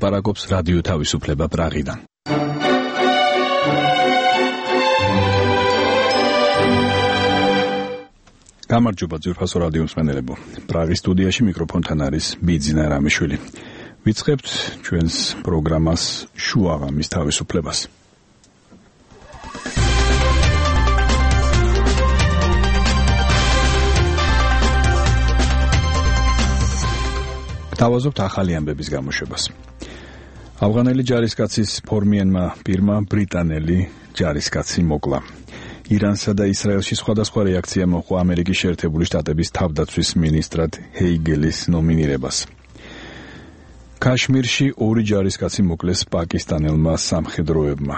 ლაპარაკობს რადიო თავისუფლება პრაღიდან. გამარჯობა ძვირფასო რადიო მსმენელებო. პრაღის სტუდიაში მიკროფონთან არის ბიძინა რამიშვილი. ვიწყებთ ჩვენს პროგრამას შუაღამის თავისუფლებას. გთავაზობთ ახალი ამბების გამოშვებას. ავღანელი ჯარისკაცის ფორმიანმა პირმა ბრიტანელი ჯარისკაცი მოკლა. ირანსა და ისრაელში სხვადასხვა რეაქცია მოჰყვა ამერიკის შეერთებული შტატების თავდაცვის მინისტრად ჰეიგელის ნომინირებას. ქაშმირში 2 ჯარისკაცი მოკლეს პაკისტანელმა სამხედროებმა.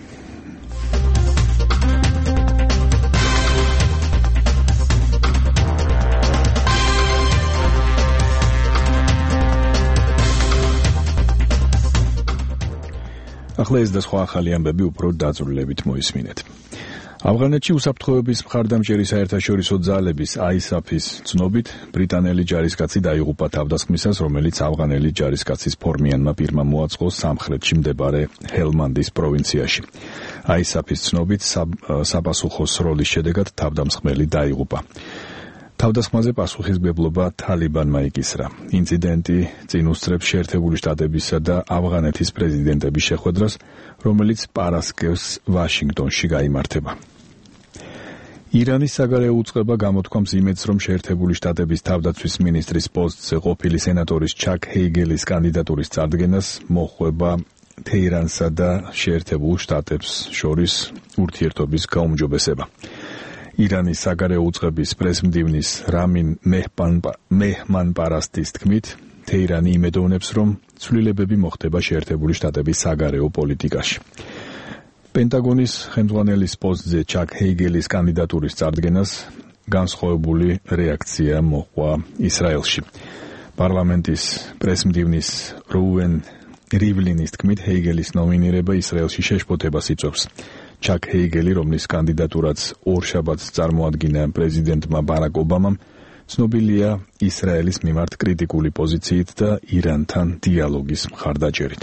ახლა ეს და სხვა ახალი ამბები უფრო დაწვრილებით მოისმინეთ. ავღანეთში უსაფრთხოების მხარდამჭერი საერთაშორისო ძალების ISAF-ის ცნობით ბრიტანელი ჯარისკაცი დაიღუპა თავდასხმისას, რომელიც ავღანელი ჯარისკაცის ფორმიანმა პირმა მოაწყო სამხრეთში მდებარე ჰელმანდის პროვინციაში. ISAF-ის ცნობით საპასუხო სროლის შედეგად თავდამსხმელი დაიღუპა. თავდასხმაზე პასუხისმგებლობა თალიბანმა იკისრა. ინციდენტი წინ უსწრებს შეერთებული შტატებისა და ავღანეთის პრეზიდენტების შეხვედრას, რომელიც პარასკევს ვაშინგტონში გაიმართება. ირანის საგარეო უწყება გამოთქვამს იმედს, რომ შეერთებული შტატების თავდაცვის მინისტრის პოსტზე ყოფილი სენატორის ჩაკ ჰეიგელის კანდიდატურის წარდგენას მოჰყვება თეირანსა და შეერთებულ შტატებს შორის ურთიერთობის გაუმჯობესება. ირანის საგარეო უწყების პრესმდივნის რამინ მეჰმანპარასტის თქმით, თეირანი იმედოვნებს, რომ ცვლილებები მოხდება შეერთებული შტატების საგარეო პოლიტიკაში. პენტაგონის ხელმძღვანელის პოსტზე ჩაკ ჰეიგელის კანდიდატურის წარდგენას განსხვავებული რეაქცია მოჰყვა ისრაელში. პარლამენტის პრესმდივნის რუვენ რივლინის თქმით, ჰეიგელის ნომინირება ისრაელში შეშფოთებას იწვევს. ჩაკ ჰეიგელი, რომლის კანდიდატურაც ორშაბათს წარმოადგინა პრეზიდენტმა ბარაკ ობამამ, ცნობილია ისრაელის მიმართ კრიტიკული პოზიციით და ირანთან დიალოგის მხარდაჭერით.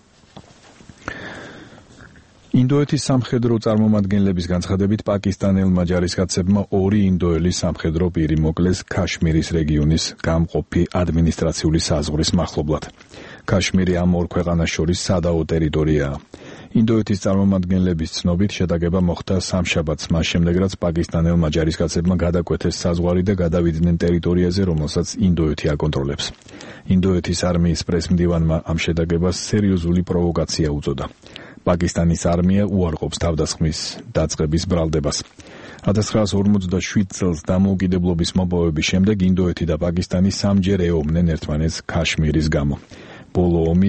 ინდოეთის სამხედრო წარმომადგენლების განცხადებით, პაკისტანელმა ჯარისკაცებმა 2 ინდოელი სამხედრო პირი მოკლეს ქაშმირის რეგიონის გამყოფი ადმინისტრაციული საზღვრის მახლობლად. ქაშმირი ამ 2 ქვეყანას შორის სადაო ტერიტორიაა. ინდოეთის წარმომადგენლების ცნობით შეტაკება მოხდა სამშაბათს, მას შემდეგ რაც პაკისტანელმა ჯარისკაცებმა გადაკვეთეს საზღვარი და გადავიდნენ ტერიტორიაზე, რომელსაც ინდოეთი აკონტროლებს. ინდოეთის არმიის პრესმდივანმა ამ შეტაკებას სერიოზული პროვოკაცია უწოდა. პაკისტანის არმია უარყოფს თავდასხმის დაწყების ბრალდებას. 1947 წელს დამოუკიდებლობის მოპოვების შემდეგ ინდოეთი და პაკისტანი სამჯერ ეომნენ ერთმანეთს ქაშმირის გამო. ბოლო ომი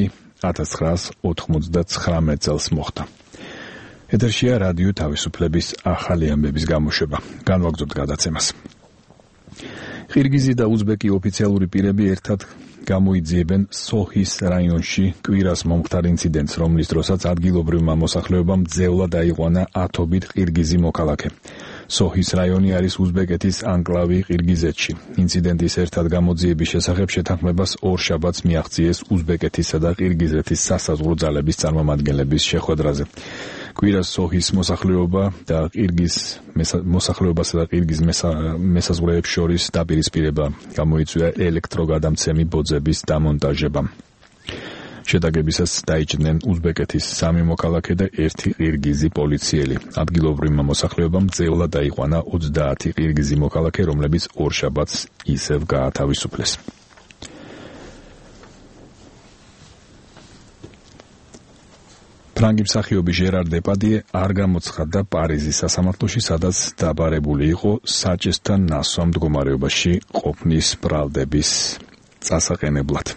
1999 წელს მოხდა. ეთერშია რადიო თავისუფლების ახალი ამბების გამოშვება. განვაგრძობთ გადაცემას. ყირგიზი და უზბეკი ოფიციალური პირები ერთად გამოიძიებენ სოჰის რაიონში კვირას მომხდარ ინციდენტს, რომლის დროსაც ადგილობრივმა მოსახლეობამ ძევლა დაიყვანა ათობით ყირგიზი მოქალაქე. სოჰის რაიონი არის უზბეკეთის ანკლავი ყირგიზეთში. ინციდენტის ერთად გამოძიების შესახებ შეთანხმებას ორშაბათს მიაღწიეს უზბეკეთისა და ყირგიზეთის სასაზღვრო ძალების წარმომადგენლების შეხვედრაზე. კვირას სოჰის მოსახლეობასა და ყირგიზ მესაზღვრეებს შორის დაპირისპირება გამოიწვია ელექტროგადამცემი ბოძების დამონტაჟებამ. შეტაკებისას დაიჭდნენ უზბეკეთის 3 მოქალაქე და 1 ყირგიზი პოლიციელი. ადგილობრივმა მოსახლეობამ ძევლა დაიყვანა 30 ყირგიზი მოქალაქე, რომლებიც ორშაბათს ისევ გაათავისუფლეს. ფრანგი მსახიობი ჟერარ დეპარდიე არ გამოცხადდა პარიზის სასამართლოში, სადაც დაბარებული იყო საჭესთან ნასვამ მდგომარეობაში ყოფნის ბრალდების წასაყენებლად.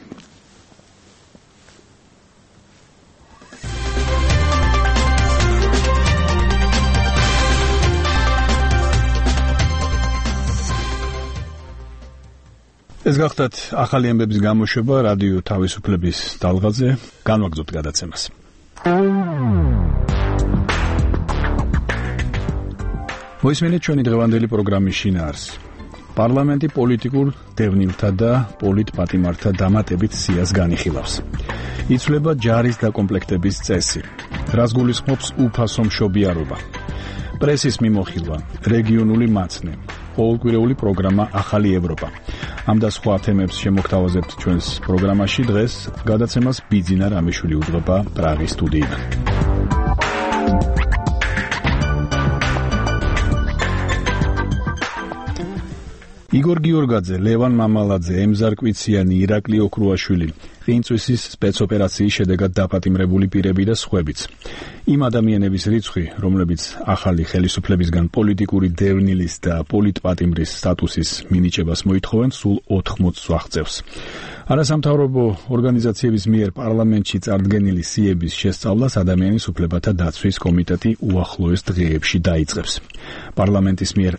ეს გახდათ ახალი ამბების გამოშვება რადიო თავისუფლების დალღაზე. განვაგრძობთ გადაცემას. მოისმენთ ჩვენი დღევანდელი პროგრამის შინაარსს. პარლამენტი პოლიტიკურ დევნილთა და პოლიტპატიმართა დამატებით სიას განიხილავს. იცვლება ჯარის დაკომპლექტების წესი. რას გულისხმობს უფასო მშობიარობა. პრესის მიმოხილვა, რეგიონული მაცნე, ყოველკვირეული პროგრამა ახალი ევროპა. ამ და სხვა თემებს შემოგთავაზებთ ჩვენს პროგრამაში დღეს გადაცემას ბიძინა რამიშვილი უძღვება პრაღის სტუდიიდან. იგორ გიორგაძე, ლევან მამალაძე, ემზარ კვიციანი, ირაკლი ოქრუაშვილი, ყინწვისის სპეცოპერაციის შედეგად დაპატიმრებული პირები და სხვებიც. იმ ადამიანების რიცხვი, რომლებიც ახალი ხელისუფლებისგან პოლიტიკური დევნილის და პოლიტპატიმრის სტატუსის მინიჭებას მოითხოვენ, სულ 80-ს აღწევს. არასამთავრობო ორგანიზაციების მიერ პარლამენტში წარდგენილი სიების შესწავლას ადამიანის უფლებათა დაცვის კომიტეტი უახლოეს დღეებში დაიწყებს. პარლამენტის მიერ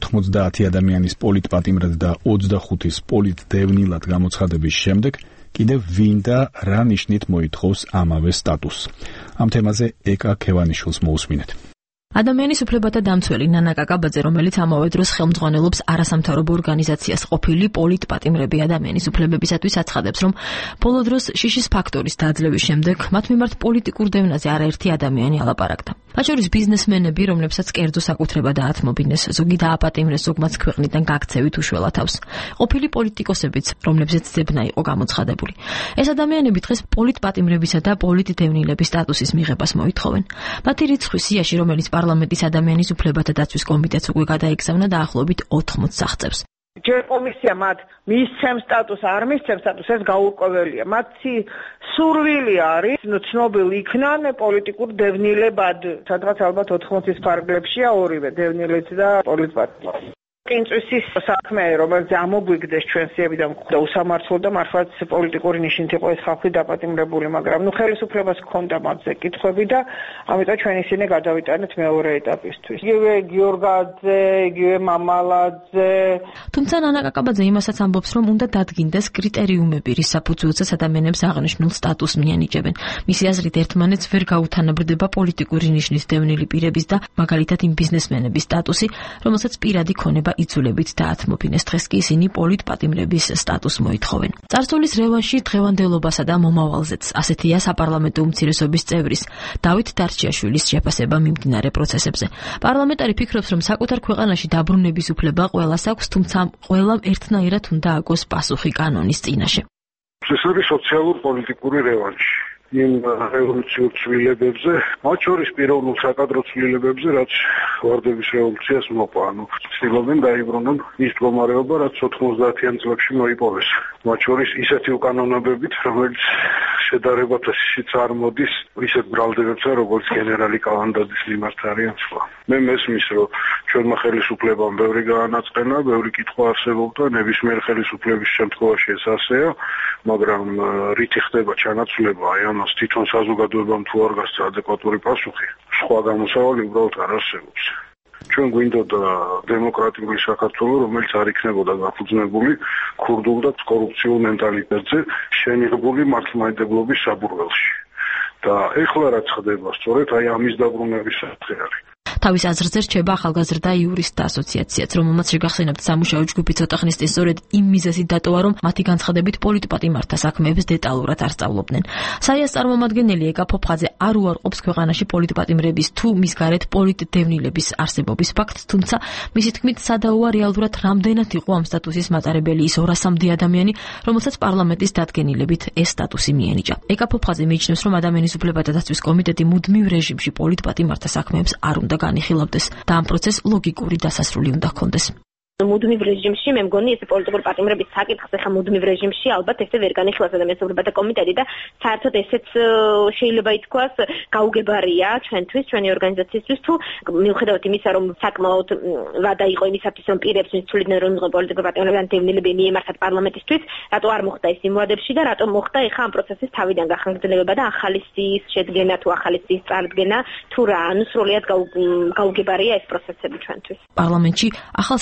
190 ადამიანის პოლიტპატიმრად და 25-ის პოლიტდევნილად გამოცხადების შემდეგ კიდევ ვინ და რა ნიშნით მოითხოვს ამავე სტატუსს. ამ თემაზე ეკა ქევანიშვილს მოусმინეთ. ადამიანის უფლებათა დამცველი ნანა კაკაბაძე, რომელიც ამავე დროს ხელმძღვანელობს არასამთავრობო ორგანიზაციას ყოფილი პოლიტპატიმრები ადამიანის უფლებებისათვის აცხადებს, რომ ბოლო დროს შიშის ფაქტორის დაძლევის შემდეგ მათ მიმართ პოლიტიკურ დევნაზე არაერთი ადამიანი ალაპარაკდა. მათ შორის ბიზნესმენები, რომლებსაც კერძო საკუთრება დაათმობინეს, ზოგი დააპატიმრეს, ზოგმაც ქვეყნიდან გაქცევით უშველა თავს. ყოფილი პოლიტიკოსებიც, რომლებზეც ძებნა იყო გამოცხადებული. ეს ადამიანები დღეს პოლიტპატიმრებისა და პოლიტდევნილების სტატუსის მიღებას მოითხოვენ. მათი რიცხვი სიაში, რომელიც პარლამენტის ადამიანის უფლებათა დაცვის კომიტეტს უკვე გადაეგზავნა დაახლოებით 80-ს აღწევს. ჯერ კომისია მათ მისცემს სტატუსს, არ მისცემს სტატუსს, ეს გაურკვეველია. მათი სურვილი არის ცნობილი იქნან პოლიტიკურ დევნილებად. სადღაც ალბათ 80-ის ფარგლებშია ორივე, დევნილიც და პოლიტპატიმრი. ყინწვისის საქმე, რომელიც ამოგვიგდეს ჩვენ სიებიდან და უსამართლო და მართლაც პოლიტიკური ნიშნით იყო ეს ხალხი დაპატიმრებული, მაგრამ ხელისუფლებას ჰქონდა მათზე კითხვები და ამიტომ ჩვენ ისინი გადავიტანეთ მეორე ეტაპისთვის. იგივე გიორგაძე, იგივე მამალაძე. თუმცა ნანა კაკაბაძე იმასაც ამბობს, რომ უნდა დადგინდეს კრიტერიუმები, რის საფუძველზეც ადამიანებს აღნიშნულ სტატუსს მიენიჭებენ. მისი აზრით ერთმანეთს ვერ გაუთანაბრდება პოლიტიკური ნიშნის დევნილი პირების და მაგალითად იმ ბიზნესმენების სტატუსი, რომელსაც პირადი ქონება იცვლებით დაათმობინეს. დღეს კი ისინი პოლიტპატიმრების სტატუსს მოითხოვენ. წარსულის რევანში დღევანდელობასა და მომავალზეც, ასეთია საპარლამენტო უმცირესობის წევრის დავით დარჩიაშვილის შეფასება მიმდინარე პროცესებზე. პარლამენტარი ფიქრობს, რომ საკუთარ ქვეყანაში დაბრუნების უფლება ყველას აქვს, თუმცა ყველამ ერთნაირად უნდა აგოს პასუხი კანონის წინაშე. ეს არის სოციალურ-პოლიტიკური რევანში. იმ რევოლუციურ ცვლილებებზე, მათ შორის პიროვნულ საკადრო ცვლილებებზე, რაც ვარდების რევოლუციას მოყვა. ცდილობენ დაიბრუნონ ის მდგომარეობა, რაც 90-იან წლებში მოიპოვეს. მათ შორის ისეთი უკანონოებებით, რომელიც შედარებათაშიც არ მოდის ისეთ ბრალდებებთან, როგორც გენერალი კალანდაძის მიმართ არიან სხვა. მე მესმის, რომ ჩვენმა ხელისუფლებამ ბევრი გაანაწყენა, ბევრი კითხვა არსებობდა, ნებისმიერ ხელისუფლების შემთხვევაში ეს ასეა, მაგრამ რითი ხდება ჩანაცვლება აი ამას თვითონ საზოგადოებამ თუ არ გასცა ადეკვატური პასუხი, სხვა გამოსავალი უბრალოდ არ არსებობს. ჩვენ გვინდოდა დემოკრატიული საქართველო, რომელიც არ იქნებოდა დაფუძნებული ქურდულ და კორუფციულ მენტალიტეტზე, შენიღებული მართლმადიდებლობის საბურველში. და ეხლა რაც ხდება, სწორედ აი ამის დაბრუნების საკითხი არის. თავის აზრზე რჩება ახალგაზრდა იურისტთა ასოციაციაც, რომელმაც შეგახსენებთ სამუშაო ჯგუფი ცოტა ხნის წინ სწორედ იმ მიზეზით დატოვა, რომ მათი განცხადებით პოლიტპატიმართა საქმეებს დეტალურად არ სწავლობდნენ. საიას წარმომადგენელი ეკა ფოფხაძე არ უარყოფს ქვეყანაში პოლიტპატიმრების თუ მის გარეთ პოლიტდევნილების არსებობის ფაქტს, თუმცა მისი თქმით სადაოა რეალურად რამდენად იყო ამ სტატუსის მატარებელი ის 200-მდე ადამიანი, რომელსაც პარლამენტის დადგენილებით ეს სტატუსი მიენიჭა. ეკა ფოფხაძე მიიჩნევს, რომ ადამიანის უფლებათა დაცვის კომიტეტი მუდმივ რეჟიმში პოლიტპატიმართა საქმეებს არ უნდა განიხილავდეს და ამ პროცესს ლოგიკური დასასრული უნდა ჰქონდეს. მუდმივ რეჟიმში მე მგონი ეს პოლიტიკური პატიმრების საკითხს ახლა მუდმივ რეჟიმში ალბათ ესე ვერ განიხილავს ადამიანის უფლებათა კომიტეტი და საერთოდ ესეც შეიძლება ითქვას გაუგებარია ჩვენთვის, ჩვენი ორგანიზაციისთვის თუ მიუხედავად იმისა რომ საკმაოდ ვადა იყო იმისათვის რომ პირებს მიცვლიდნენ რომ იყო პოლიტიკური პატიმრებიდან დევნილები მიემართათ პარლამენტისთვის, რატო არ მოხდა ეს იმ ვადებში და რატო მოხდა ახლა ამ პროცესის თავიდან გახანგრძლივება და ახალი სიის შედგენა თუ ახალი სიის წარდგენა თუ რა, ანუ სრულად გაუგებარია ეს პროცესები ჩვენთვის. პარლამენტში ახალ სიაში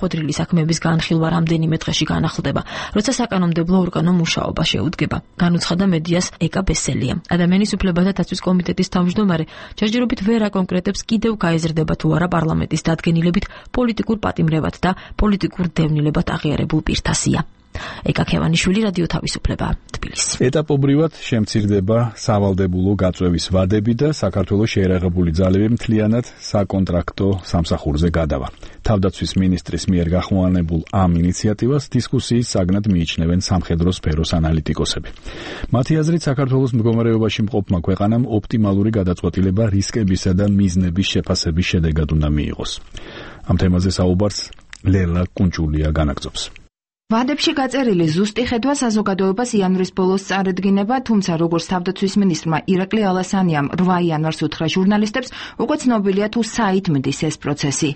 შეხვედრილი საქმეების განხილვა რამდენიმე დღეში განახლდება, როცა საკანონმდებლო ორგანო მუშაობა შეუდგება. განუცხადა მედიას ეკა ბესელია. ადამიანის უფლებათა დაცვის კომიტეტის თავმჯდომარე ჯერჯერობით ვერ აკონკრეტებს კიდევ გაიზრდება თუ არა პარლამენტის დადგენილებით პოლიტიკურ პატიმრებად და პოლიტიკურ დევნილებად აღიარებულ პირთა სია. ეკა ქევანიშვილი, რადიო თავისუფლება, თბილისი. ეტაპობრივად შემცირდება სავალდებულო გაწვევის ვადები და საქართველოს შეერაღებული ძალები მთლიანად საკონტრაქტო სამსახურზე გადავა. თავდაცვის მინისტრის მიერ გახმოვანებულ ამ ინიციატივას დისკუსიის საგნად მიიჩნევენ სამხედრო სფეროს ანალიტიკოსები. მათი აზრით, საქართველოს მდგომარეობაში მყოფმა ქვეყანამ ოპტიმალური გადაწყვეტილება რისკებისა და მიზნების შეფასების შედეგად უნდა მიიღოს. ამ თემაზე საუბარს ლელა კუნჭულია განაგრძობს. ვადებში გაწერილი ზუსტი ხედვა საზოგადოებას იანვრის ბოლოს წარედგინება, თუმცა როგორც თავდაცვის მინისტრმა ირაკლი ალასანიამ 8 იანვარს უთხრა ჟურნალისტებს, უკვე ცნობილია თუ საით მდის ეს პროცესი.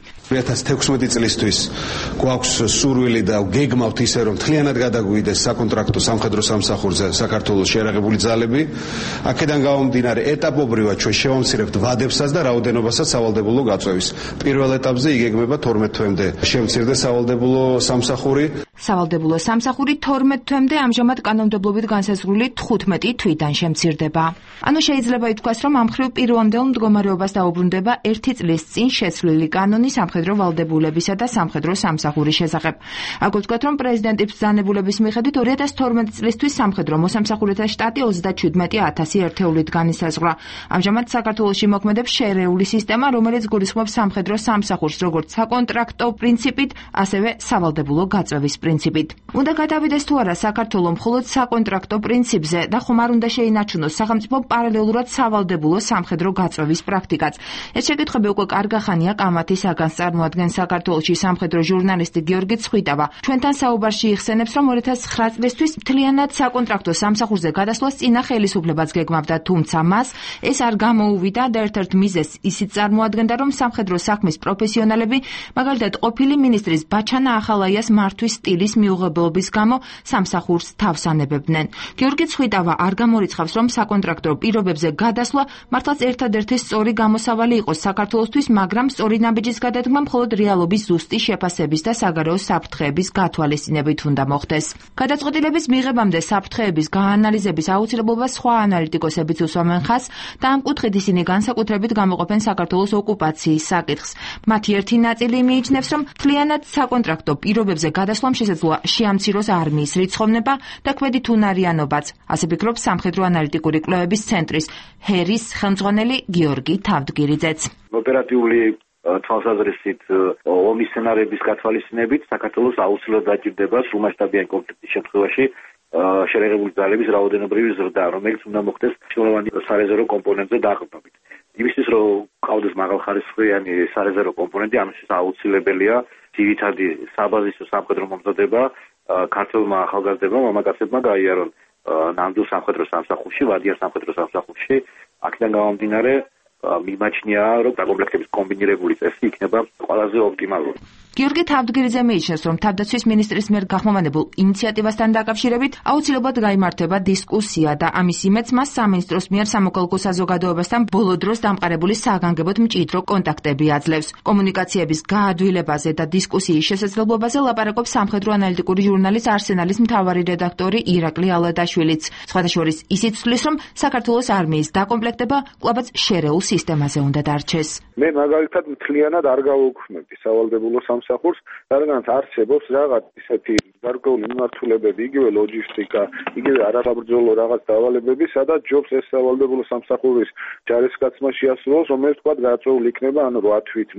2016 წლისთვის გვაქვს სურვილი და გეგმავთ ისე, რომ მთლიანად გადაგვიდეს საკონტრაქტო სამხედრო სამსახურზე საქართველოს შეერაღებული ძალები. აქედან გამომდინარე, ეტაპობრივად ჩვენ შევამცირებთ ვადებსაც და რაოდენობასაც სავალდებულო გაწვევის. პირველ ეტაპზე იგეგმება 12 თვემდე შემცირდეს სავალდებულო სამსახური. სავალდებულო სამსახური 12 თვემდე, ამჟამად კანონმდებლობით განსაზღვრული 15 თვიდან შემცირდება. ანუ შეიძლება ითქვას, რომ ამ მხრივ პირვანდელ მდგომარეობას დაუბრუნდება 1 წლის წინ შეცვლილი კანონი სამხედრო ვალდებულებისა და სამხედრო სამსახურის შესახებ. აქვე ვთქვათ, რომ პრეზიდენტის ბრძანებულების მიხედვით 2012 წლისთვის სამხედრო მოსამსახურეთა შტატი 37,000 ერთეულით განისაზღვრა. ამჟამად საქართველოში მოქმედებს შერეული სისტემა, რომელიც გულისხმობს სამხედრო სამსახურს როგორც საკონტრაქტო პრინციპით, ასევე სავალდებულო გაწვევის პრინციპით. უნდა გადავიდეს თუ არა საქართველო მხოლოდ საკონტრაქტო პრინციპზე და ხომ არ უნდა შეინარჩუნოს სახელმწიფო პარალელურად სავალდებულო სამხედრო გაწვევის პრაქტიკაც. ეს შეკითხვები უკვე კარგახანია კამათის საგანს წარმოადგენს საქართველოში სამხედრო ჟურნალისტი გიორგი ცხვიტავა. ჩვენთან საუბარში იხსენებს, რომ 2009 წლისთვის მთლიანად საკონტრაქტო სამსახურზე გადასვლას წინა ხელისუფლებაც გეგმავდა, თუმცა მას ეს არ გამოუვიდა და ერთ-ერთ მიზეზს ისიც წარმოადგენდა, რომ სამხედრო საქმის პროფესიონალები, მაგალითად ყოფილი მინისტრის ბაჩანა ახალაიას მართვის სტილის მიუღებლობის გამო სამსახურს თავს ანებებდნენ. გიორგი ცხვიტავა არ გამორიცხავს, რომ საკონტრაქტო პირობებზე გადასვლა მართლაც ერთადერთი სწორი გამოსავალი იყოს საქართველოსთვის, მაგრამ სწორი ნაბიჯის გადადგმა მხოლოდ რეალობის ზუსტი შეფასების და საგარეო საფრთხეების გათვალისწინებით უნდა მოხდეს. გადაწყვეტილების მიღებამდე საფრთხეების გაანალიზების აუცილებლობას სხვა ანალიტიკოსებიც უსვამენ ხაზს და ამ კუთხით ისინი განსაკუთრებით გამოყოფენ საქართველოს ოკუპაციის საკითხს. მათი ერთი ნაწილი მიიჩნევს, რომ მთლიანად საკონტრაქტო პირობებზე გადასვლამ შესაძლოა შეამციროს არმიის რიცხოვნება და კვედით უნარიანობაც. ასე ფიქრობს სამხედრო ანალიტიკური კვლევების ცენტრის ჰერის ხელმძღვანელი გიორგი თავდგირიძეც. ოპერატიული თვალსაზრისით ომის სცენარების გათვალისწინებით საქართველოს აუცილებლად დაჭირდება სრულმასშტაბიანი კონფლიქტის შემთხვევაში შეერაღებული ძალების რაოდენობრივი ზრდა, რომელიც უნდა მოხდეს მნიშვნელოვანი სარეზერვო კომპონენტზე დაყრდნობით. იმისთვის, რომ ყავდეს მაღალხარისხიანი სარეზერვო კომპონენტი, ამისთვის აუცილებელია ძირითადი საბაზისო სამხედრო მომზადება ქართველმა ახალგაზრდებმა მამაკაცებმა გაიარონ ნამდვილ სამხედრო სამსახურში, ვადიან სამხედრო სამსახურში. აქედან გამომდინარე, მიმაჩნია, რომ დაკომპლექტების კომბინირებული წესი იქნება ყველაზე ოპტიმალური. გიორგი თავდგირიძე მიიჩნევს, რომ თავდაცვის მინისტრის მიერ გახმოვანებულ ინიციატივასთან დაკავშირებით აუცილებლად გაიმართება დისკუსია და ამის იმედს მას სამინისტროს მიერ სამოქალაქო საზოგადოებასთან ბოლო დროს დამყარებული საგანგებოდ მჭიდრო კონტაქტები აძლევს. კომუნიკაციების გაადვილებაზე და დისკუსიის შესაძლებლობაზე ლაპარაკობს სამხედრო ანალიტიკური ჟურნალის არსენალის მთავარი რედაქტორი ირაკლი ალადაშვილიც. სხვადასხვა ისიც თვლის, რომ საქართველოს არმიის დაკომპლექტება კვლავაც შერეულ სისტემაზე უნდა დარჩეს. მე მაგალითად მთლიანად არ გავუქმებდი სავალდებულო სამსახურს, რადგან არსებობს რაღაც ისეთი გარკვეული მიმართულებები, იგივე ლოჯისტიკა, იგივე არასაბრძოლო რაღაც დავალებები, სადაც ჯობს ეს სავალდებულო სამსახურის ჯარისკაცმა შეასრულოს, რომელიც თქვა გაწეული იქნება, ანუ 8 თვით,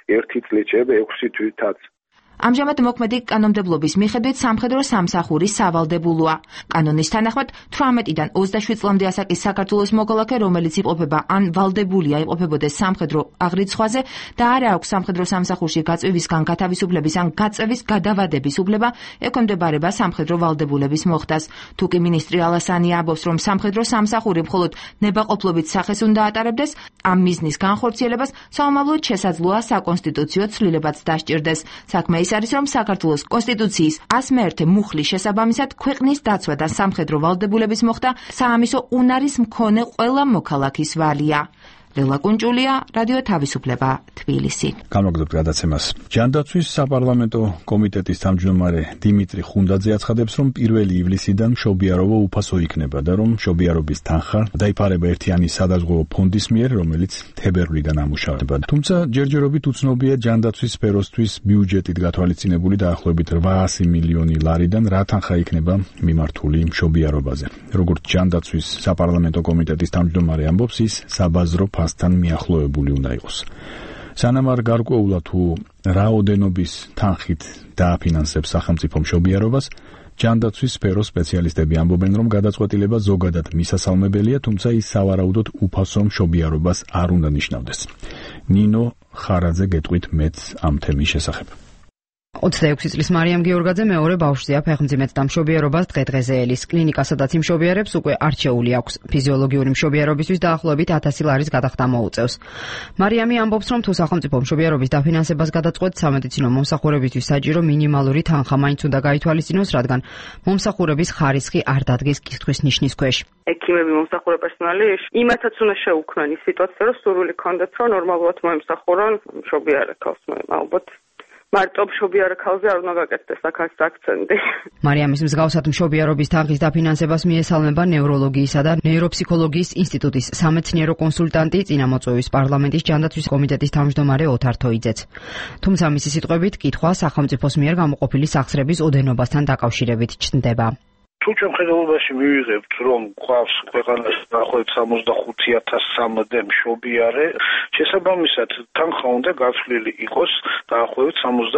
1 წლით, 6 თვითაც. ამჟამად მოქმედი კანონმდებლობის მიხედვით სამხედრო სამსახური სავალდებულოა. კანონის თანახმად 18-დან 27 წლამდე ასაკის საქართველოს მოქალაქე, რომელიც იმყოფება ან ვალდებულია იმყოფებოდეს სამხედრო აღრიცხვაზე და არ აქვს სამხედრო სამსახურში გაწვევისგან გათავისუფლების ან გაწევის გადავადების უფლება, ექვემდებარება სამხედრო ვალდებულების მოხდას. თუკი მინისტრი ალასანი ამბობს, რომ სამხედრო სამსახური მხოლოდ ნებაყოფლობით სახეს უნდა ატარებდეს, ამ მიზნის განხორციელებას საომავლოდ შესაძლოა საკონსტიტუციო ცვლილებაც დასჭირდეს. საქმე ის არის, რომ საქართველოს კონსტიტუციის 101 მუხლის შესაბამისად ქვეყნის დაცვა და სამხედრო ვალდებულების მოხდა საამისო უნარის მქონე ყველა მოქალაქის ვალია. ლელა კუნჭულია, რადიო თავისუფლება, თბილისი. გამოგდოთ გადაცემას. ჯანდაცვის საპარლამენტო კომიტეტის თავმჯდომარე დიმიტრი ხუნდაძე აცხადებს, რომ 1 ივლისიდან მშობიარობა უფასო იქნება და რომ მშობიარობის თანხა დაიფარება ერთიანი სადაზღვევო ფონდის მიერ, რომელიც თებერვლიდან ამუშავება. თუმცა ჯერჯერობით უცნობია ჯანდაცვის სფეროსთვის ბიუჯეტით გათვალისწინებული დაახლოებით 800 მილიონი ლარიდან რა თანხა იქნება მიმართული მშობიარობაზე. როგორც ჯანდაცვის საპარლამენტო კომიტეტის თავმჯდომარე ამბობს, ის საბაზრო ფასთან მიახლოებული უნდა იყოს. სანამ არ გარკვეულა თუ რაოდენობის თანხით დააფინანსებს სახელმწიფო მშობიარობას, ჯანდაცვის სფეროს სპეციალისტები ამბობენ, რომ გადაწყვეტილება ზოგადად მისასალმებელია, თუმცა ის სავარაუდოდ უფასო მშობიარობას არ უნდა ნიშნავდეს. ნინო ხარაძე გეტყვით მეც ამ თემის შესახებ. 26 წლის მარიამ გიორგაძე მეორე ბავშვზეა ფეხმძიმედ და მშობიარობას დღე-დღეზე ელის. კლინიკა, სადაც იმშობიარებს, უკვე არჩეული აქვს. ფიზიოლოგიური მშობიარობისთვის დაახლოებით 1000 ლარის გადახდა მოუწევს. მარიამი ამბობს, რომ თუ სახელმწიფო მშობიარობის დაფინანსებას გადაწყვეტს, სამედიცინო მომსახურებისთვის საჭირო მინიმალური თანხა მაინც უნდა გაითვალისწინოს, რადგან მომსახურების ხარისხი არ დადგეს კითხვის ნიშნის ქვეშ. ექიმები, მომსახურე პერსონალი იმათაც უნდა შეუქმნან ის სიტუაცია, რომ სურვილი ქონდათ, რომ ნორმალურად მოემსახურონ მშობიარე ქალს, ალბათ. მარტო მშობიარე ქალზე არ უნდა გაკეთდეს აქაც აქცენტი. მარიამის მსგავსად მშობიარობის თანხის დაფინანსებას მიესალმება ნევროლოგიისა და ნეიროფსიქოლოგიის ინსტიტუტის სამეცნიერო კონსულტანტი, წინამოწვევის პარლამენტის ჯანდაცვის კომიტეტის თავმჯდომარე ოთარ თოიძეც. თუმცა მისი სიტყვებით, კითხვა სახელმწიფოს მიერ გამოყოფილი სახსრების ოდენობასთან დაკავშირებით ჩნდება. თუ ჩვენ ხედულობაში მივიღებთ, რომ გვყავს ქვეყანაში დაახლოებით 65,000-მდე მშობიარე, შესაბამისად თანხა უნდა გაცვლილი იყოს დაახლოებით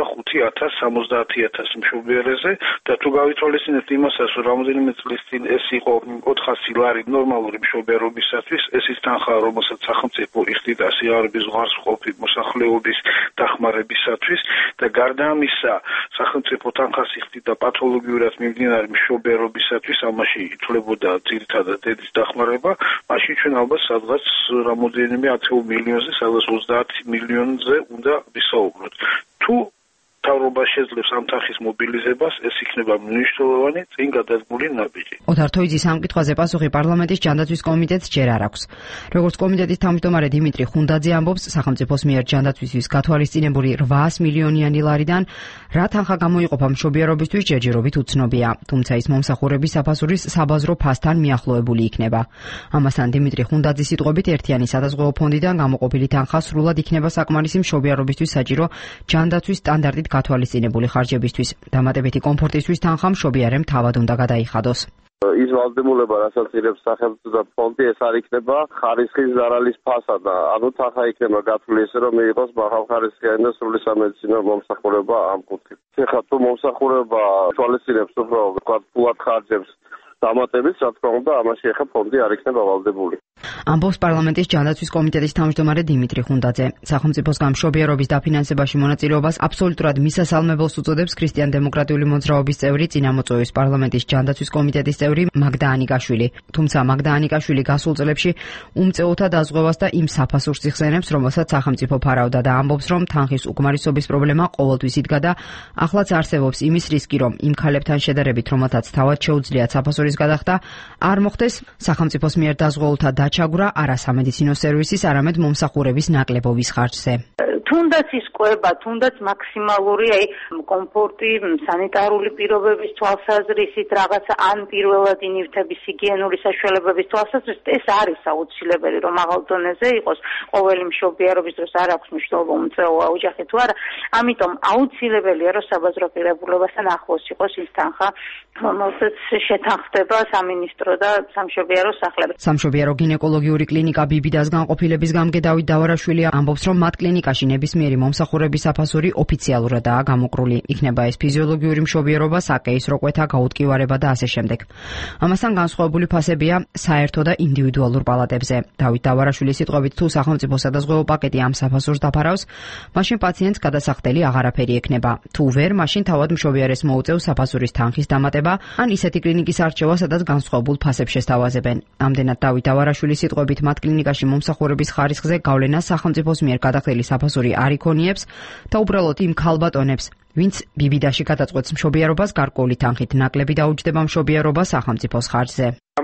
65,000-70,000 მშობიარეზე და თუ გავითვალისწინებთ იმასაც, რომ რამოდენიმე წლის წინ ეს იყო 400 ლარი ნორმალური მშობიარობისათვის, ეს ის თანხა, რომელსაც სახელმწიფო იხდიდა სიარების ზღვარსმყოფი მოსახლეობის დახმარებისათვის და გარდა ამისა, სახელმწიფო თანხას იხდიდა პათოლოგიურად მიმდინარე მშობიარობის ბისათვის ამაში ითვლებოდა ძირითადად დედის დახმარება, მაშინ ჩვენ ალბათ სადღაც რამოდენიმე 10 მილიონზე, სადღაც 30 მილიონზე უნდა ვისაუბროთ. თუ მთავრობა შეძლებს ამ თანხის მობილიზებას, ეს იქნება მნიშვნელოვანი წინ გადადგმული ნაბიჯი. ოთარ თოიძის ამ კითხვაზე პასუხი პარლამენტის ჯანდაცვის კომიტეტს ჯერ არ აქვს. როგორც კომიტეტის თავმჯდომარე დიმიტრი ხუნდაძე ამბობს, სახელმწიფოს მიერ ჯანდაცვისთვის გათვალისწინებული 800 მილიონიანი ლარიდან რა თანხა გამოიყოფა მშობიარობისთვის ჯერჯერობით უცნობია, თუმცა ის მომსახურების საფასურის საბაზრო ფასთან მიახლოებული იქნება. ამასთან დიმიტრი ხუნდაძის სიტყვებით, ერთიანი სადაზღვევო ფონდიდან გამოყოფილი თანხა სრულად იქნება საკმარისი მშობიარობისთვის საჭირო ჯანდაცვის სტანდარტით გათვალისწინებული ხარჯებისთვის. დამატებითი კომფორტისთვის თანხა მშობიარემ თავად უნდა გადაიხადოს. ის ვალდებულება, რასაც იღებს სახელმწიფო ფონდი, ეს არ იქნება ხარისხის ზარალის ფასად. ანუ თანხა იქნება გათვლილი ისე, რომ მიიღოს მაღალხარისხიანი და სრული სამედიცინო მომსახურება ამ კუთხით. ეხლა თუ მომსახურება თვალისწინებს უფრო ფულად ხარჯებს დამატებით, რა თქმა უნდა, ამაში ეხლა ფონდი არ იქნება ვალდებული. ამბობს პარლამენტის ჯანდაცვის კომიტეტის თავმჯდომარე დიმიტრი ხუნდაძე. სახელმწიფოსგან მშობიარობის დაფინანსებაში მონაწილეობას აბსოლუტურად მისასალმებელს უწოდებს ქრისტიან-დემოკრატიული მოძრაობის წევრი, წინამოწვევის პარლამენტის ჯანდაცვის კომიტეტის წევრი მაგდა ანიკაშვილი. თუმცა მაგდა ანიკაშვილი გასულ წლებში უმწეოთა დაზღვევას და იმ საფასურს იხსენებს, რომელსაც სახელმწიფო ფარავდა და ამბობს, რომ თანხის უკმარისობის პრობლემა ყოველთვის იდგა და ახლაც არსებობს იმის რისკი, რომ იმ ქალებთან შედარებით, რომელთაც თავად შეუძლიათ საფასურის გადახდა, არ მოხდეს სახელმწიფოს მიერ დაზღვეულთა დაჩაგვრა არა სამედიცინო სერვისის, არამედ მომსახურების ნაკლებობის ხარჯზე. თუნდაც ის კვება, თუნდაც მაქსიმალური კომფორტი, სანიტარული პირობების თვალსაზრისით, რაღაცა ან პირველად ინივთების ჰიგიენური საშუალებების თვალსაზრისით, ეს არის აუცილებელი, რომ მაღალ დონეზე იყოს ყოველი მშობიარობის დროს, არ აქვს მნიშვნელობა უმწეოა ოჯახი თუ არა. ამიტომ აუცილებელია, რომ საბაზრო ღირებულებასთან ახლოს იყოს ის თანხა, რომელსაც შეთანხმდება სამინისტრო და სამშობიარო სახლები. სამშობიარო გინეკოლოგიური კლინიკა ბიბიდას განყოფილების გამგე დავით დავარაშვილი ამბობს, რომ მათ კლინიკაში ნებისმიერი მომსახურების საფასური ოფიციალურადაა გამოკრული. იქნება ეს ფიზიოლოგიური მშობიარობა, საკეის როკვეთა, გაუთკივარება და ასე შემდეგ. ამასთან განსხვავებული ფასებია საერთო და ინდივიდუალურ პალატებზე. დავით დავარაშვილის სიტყვებით, თუ სახელმწიფო სადაზღვევო პაკეტი ამ საფასურს დაფარავს, მაშინ პაციენტს გადასახდელი აღარაფერი ექნება. თუ ვერ, მაშინ თავად მშობიარეს მოუწევს საფასურის თანხის დამატება, ან ისეთი კლინიკის არჩევა, სადაც განსხვავებულ ფასებს შესთავაზებენ. ამდენად დავით დავარაშვილის სიტყვებით, მათ კლინიკაში მომსახურების ხარისხზე გავლენა სახელმწიფოს მიერ გადახდელი საფასური არ იქონიებს და უბრალოდ იმ ქალბატონებს, ვინც ბიბიდაში გადაწყვეტს მშობიარობას, გარკვეული თანხით ნაკლები დაუჯდება მშობიარობა სახელმწიფოს ხარჯზე.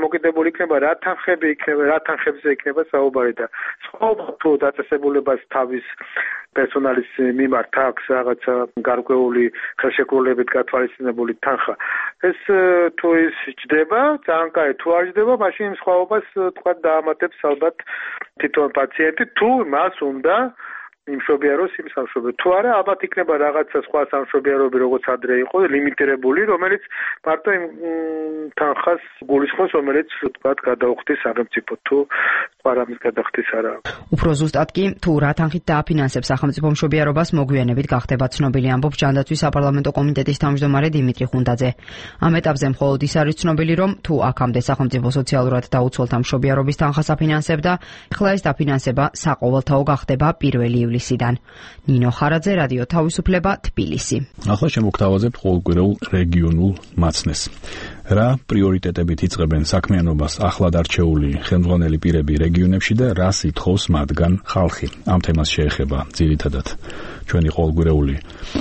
დამოკიდებული იქნება რა თანხები იქნება, რა თანხებზე იქნება საუბარი და სხვა თუ დაწესებულებას თავის პერსონალის მიმართ აქვს რაღაცა გარკვეული ხელშეკრულებით გათვალისწინებული თანხა. ეს თუ ის ჯდება, ძალიან კაი, თუ არ ჯდება, მაშინ სხვაობას თქვა დაამატებს ალბათ თვითონ პაციენტი, თუ მას უნდა იმშობიაროს იმ სამშობიარო. თუ არა, ალბათ იქნება რაღაცა სხვა სამშობიაროები, როგორც ადრე იყო, ლიმიტირებული, რომელიც მარტო იმ თანხას გულისხმობს, რომელიც თქვა გადაუხდის სახელმწიფო თუ სხვა რამის გადახდის არა. უფრო ზუსტად კი, თუ რა თანხით დააფინანსებს სახელმწიფო მშობიარობას, მოგვიანებით გახდება ცნობილი, ამბობს ჯანდაცვის საპარლამენტო კომიტეტის თავმჯდომარე დიმიტრი ხუნდაძე. ამ ეტაპზე მხოლოდ ის არის ცნობილი, რომ თუ აქამდე სახელმწიფო სოციალურად დაუცველთა მშობიარობის თანხას აფინანსებდა, ახლა ეს დაფინანსება საყოველთაო გახდება 1 ივლისიდან. ნინო ხარაძე, რადიო თავისუფლება, თბილისი. ახლა შემოგთავაზებთ ყოველკვირეულ რეგიონულ მაცნეს. რა პრიორიტეტებით იწყებენ საქმიანობას ახლად არჩეული ხელმძღვანელი პირები რეგიონებში და რას ითხოვს მათგან ხალხი? ამ თემას შეეხება ძირითადად ჩვენი ყოველკვირეული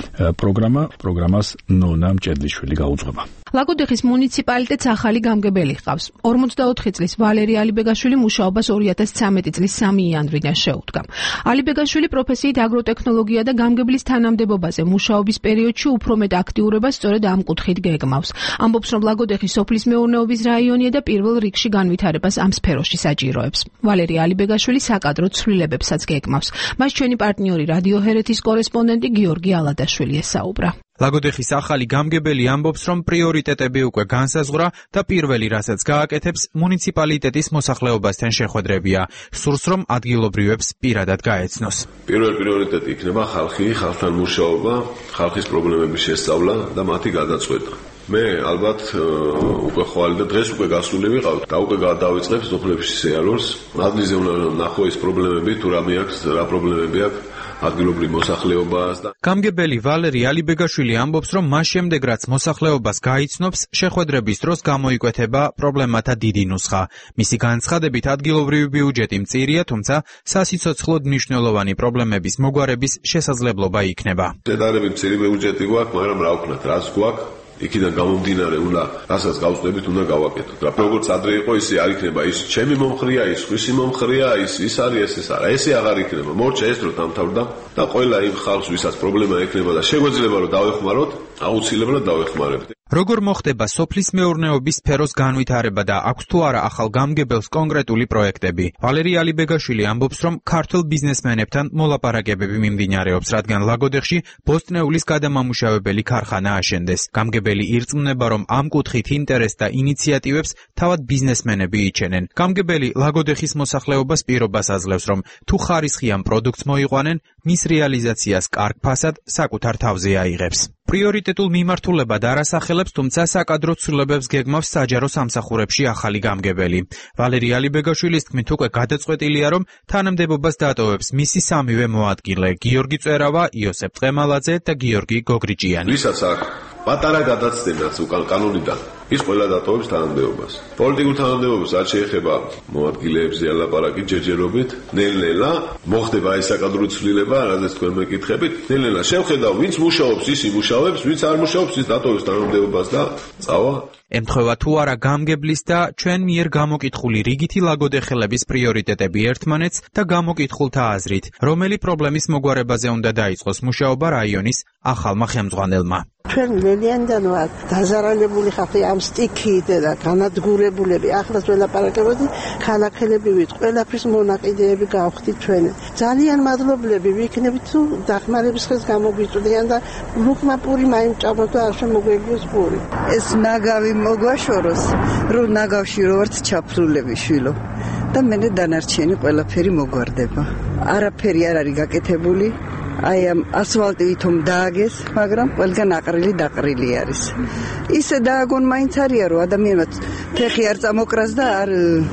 პროგრამას ნონა მჭედლიშვილი გაუძღვება. ლაგოდეხის მუნიციპალიტეტს ახალი გამგებელი ჰყავს. 44 წლის ვალერი ალიბეგაშვილი მუშაობას 2013 წლის 3 იანვრიდან შეუდგა. ალიბეგაშვილი პროფესიით აგროტექნოლოგია და გამგებლის თანამდებობაზე მუშაობის პერიოდში უფრო მეტ აქტიურობას სწორედ ამ კუთხით გეგმავს. ამბობს, რომ ლაგოდეხის სოფლის მეურნეობის რაიონია და პირველ რიგში განვითარებას ამ სფეროში საჭიროებს. ვალერი ალიბეგაშვილი საკადრო ცვლილებებსაც გეგმავს. მას ჩვენი პარტნიორი რადიო ჰერეთის კორესპონდენტი გიორგი ალადაშვილი ესაუბრა. ლაგოდეხის ახალი გამგებელი ამბობს, რომ პრიორიტეტები უკვე განსაზღვრა და პირველი, რასაც გააკეთებს, მუნიციპალიტეტის მოსახლეობასთან შეხვედრებია. სურს, რომ ადგილობრივებს პირადად გაეცნოს. პირველი პრიორიტეტი იქნება ხალხი, ხალხთან მუშაობა, ხალხის პრობლემების შესწავლა და მათი გადაწყვეტა. მე ალბათ უკვე ხვალ და დღეს უკვე გასული ვიყავ და უკვე გადავიწყებ სოფლებში სეალურს. ადგილზე უნდა ნახო ეს პრობლემები, თუ რამე აქვს, რა პრობლემები აქვს. ადგილობრივ მოსახლეობას და გამგებელი ვალერი ალიბეგაშვილი ამბობს, რომ მას შემდეგ რაც მოსახლეობას გაიცნობს, შეხვედრების დროს გამოიკვეთება პრობლემათა დიდი ნუსხა. მისი განცხადებით ადგილობრივი ბიუჯეტი მწირია, თუმცა სასიცოცხლოდ მნიშვნელოვანი პრობლემების მოგვარების შესაძლებლობა იქნება. დედარები მწირი ბიუჯეტი გვაქვს, მაგრამ რა ვქნათ, რას გვაქვს? იქიდან გამომდინარე უნდა რასაც გავწდებით უნდა გავაკეთოთ. რა როგორც ადრე იყო, ისე არ იქნება, ის ჩემი მომხრია, ის ხვისი მომხრია, ის არის ეს არა. ესე აღარ იქნება. მორჩა ეს დრო დამთავრდა და ყველა იმ ხალხს, ვისაც პრობლემა ექნება და შეგვეძლება რომ დავეხმაროთ, აუცილებლად დავეხმარებთ. როგორ მოხდება სოფლის მეურნეობის სფეროს განვითარება და აქვს თუ არა ახალ გამგებელს კონკრეტული პროექტები? ვალერი ალიბეგაშვილი ამბობს, რომ ქართულ ბიზნესმენებთან მოლაპარაკებები მიმდინარეობს, რადგან ლაგოდეხში ბოსტნეულის გადამამუშავებელი ქარხანა აშენდეს. გამგებელი ირწმუნება, რომ ამ კუთხით ინტერესს და ინიციატივებს თავად ბიზნესმენები იჩენენ. გამგებელი ლაგოდეხის მოსახლეობას პირობას აძლევს, რომ თუ ხარისხიან პროდუქტს მოიყვანენ, მის რეალიზაციას კარგ ფასად საკუთარ თავზე აიღებს. პრიორიტეტულ მიმართულებად არ ასახელებს, თუმცა საკადრო ცვლილებებს გეგმავს საჯარო სამსახურებში ახალი გამგებელი. ვალერი ალიბეგაშვილის თქმით, უკვე გადაწყვეტილია, რომ თანამდებობას დატოვებს მისი სამივე მოადგილე: გიორგი წერავა, იოსებ ტყემალაძე და გიორგი გოგრიჭიანი. ვისაც აქვს პატარა გადაცდენაც უკან კანონიდან, ის ყველა დატოვებს თანამდებობას. პოლიტიკურ თანამდებობას არ შეეხება მოადგილეებზე ალაპარაკი ჯერჯერობით, ნელ-ნელა მოხდება ეს საკადრო ცვლილება, რაზეც თქვენ მეკითხებით. ნელ-ნელა შევხედავ, ვინც მუშაობს, ის იმუშავებს, ვინც არ მუშაობს, ის დატოვებს თანამდებობას და წავა. ემთხვევა თუ არა გამგებლის და ჩვენ მიერ გამოკითხული რიგითი ლაგოდეხელების პრიორიტეტები ერთმანეთს და გამოკითხულთა აზრით, რომელი პრობლემის მოგვარებაზე უნდა დაიწყოს მუშაობა რაიონის ახალმა ხელმძღვანელმა. ჩვენ ლელიანიდან ვართ დაზარალებული ხალხი ამ სტიქით და განადგურებულები. ახლაც ველაპარაკებოდი, ქალაქელები ვით, ყველაფრის მონაყიდეები გავხდით ჩვენ. ძალიან მადლობლები ვიქნებით თუ დახმარების ხელს გამოგვიწვდიან და ლუკმა პური მაიმჭამოთ და არ შემოგვეგიოს პური. ეს ნაგავი მოგვაშოროს, რომ ნაგავში რო ვართ ჩაფლულები შვილო და მე დანარჩენი ყველაფერი მოგვარდება. არაფერი არ არის გაკეთებული. აი ამ ასფალტი ვითომ დააგეს, მაგრამ ყველგან აყრილი არის. ისე დააგონ მაინც არია, რომ ადამიანმა ფეხი არ წამოკრას და არ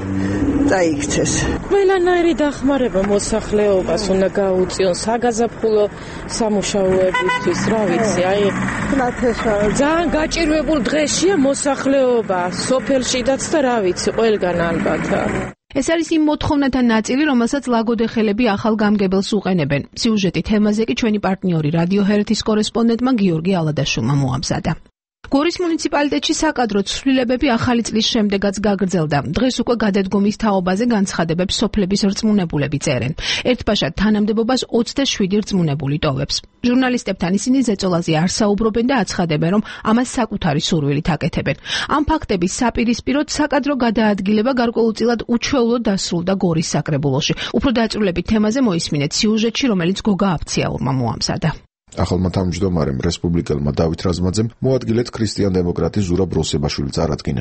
წაიქცეს. ყველანაირი დახმარება მოსახლეობას უნდა გაუწიონ საგაზაფხულო სამუშაოებისთვის, რა ვიცი, აი ძალიან გაჭირვებულ დღეშია მოსახლეობა, სოფელშიდაც და რა ვიცი, ყველგან ალბათ. ეს არის იმ მოთხოვნათა ნაწილი, რომელსაც ლაგოდეხელები ახალ გამგებელს უყენებენ. სიუჟეტი თემაზე კი ჩვენი პარტნიორი რადიო ჰერეთის კორესპონდენტმა გიორგი ალადაშვილმა მოამზადა. გორის მუნიციპალიტეტში საკადრო ცვლილებები ახალი წლის შემდეგაც გაგრძელდა. დღეს უკვე გადადგომის თაობაზე განცხადებებს სოფლების რწმუნებულები წერენ. ერთბაშად თანამდებობას 27 რწმუნებული ტოვებს. ჟურნალისტებთან ისინი ზეწოლაზე არ საუბრობენ და აცხადებენ, რომ ამას საკუთარი სურვილით აკეთებენ. ამ ფაქტების საპირისპიროდ საკადრო გადაადგილება გარკვეულწილად უჩვეულოდ დასრულდა გორის საკრებულოში. უფრო დაწვრილებით თემაზე მოისმინეთ სიუჟეტში, რომელიც გოგა აფციაურმა მოამზადა. ახალმა თავმჯდომარემ რესპუბლიკელმა დავით რაზმაძემ მოადგილეთ ქრისტიან-დემოკრატი ზურაბ როსებაშვილი წარადგინა.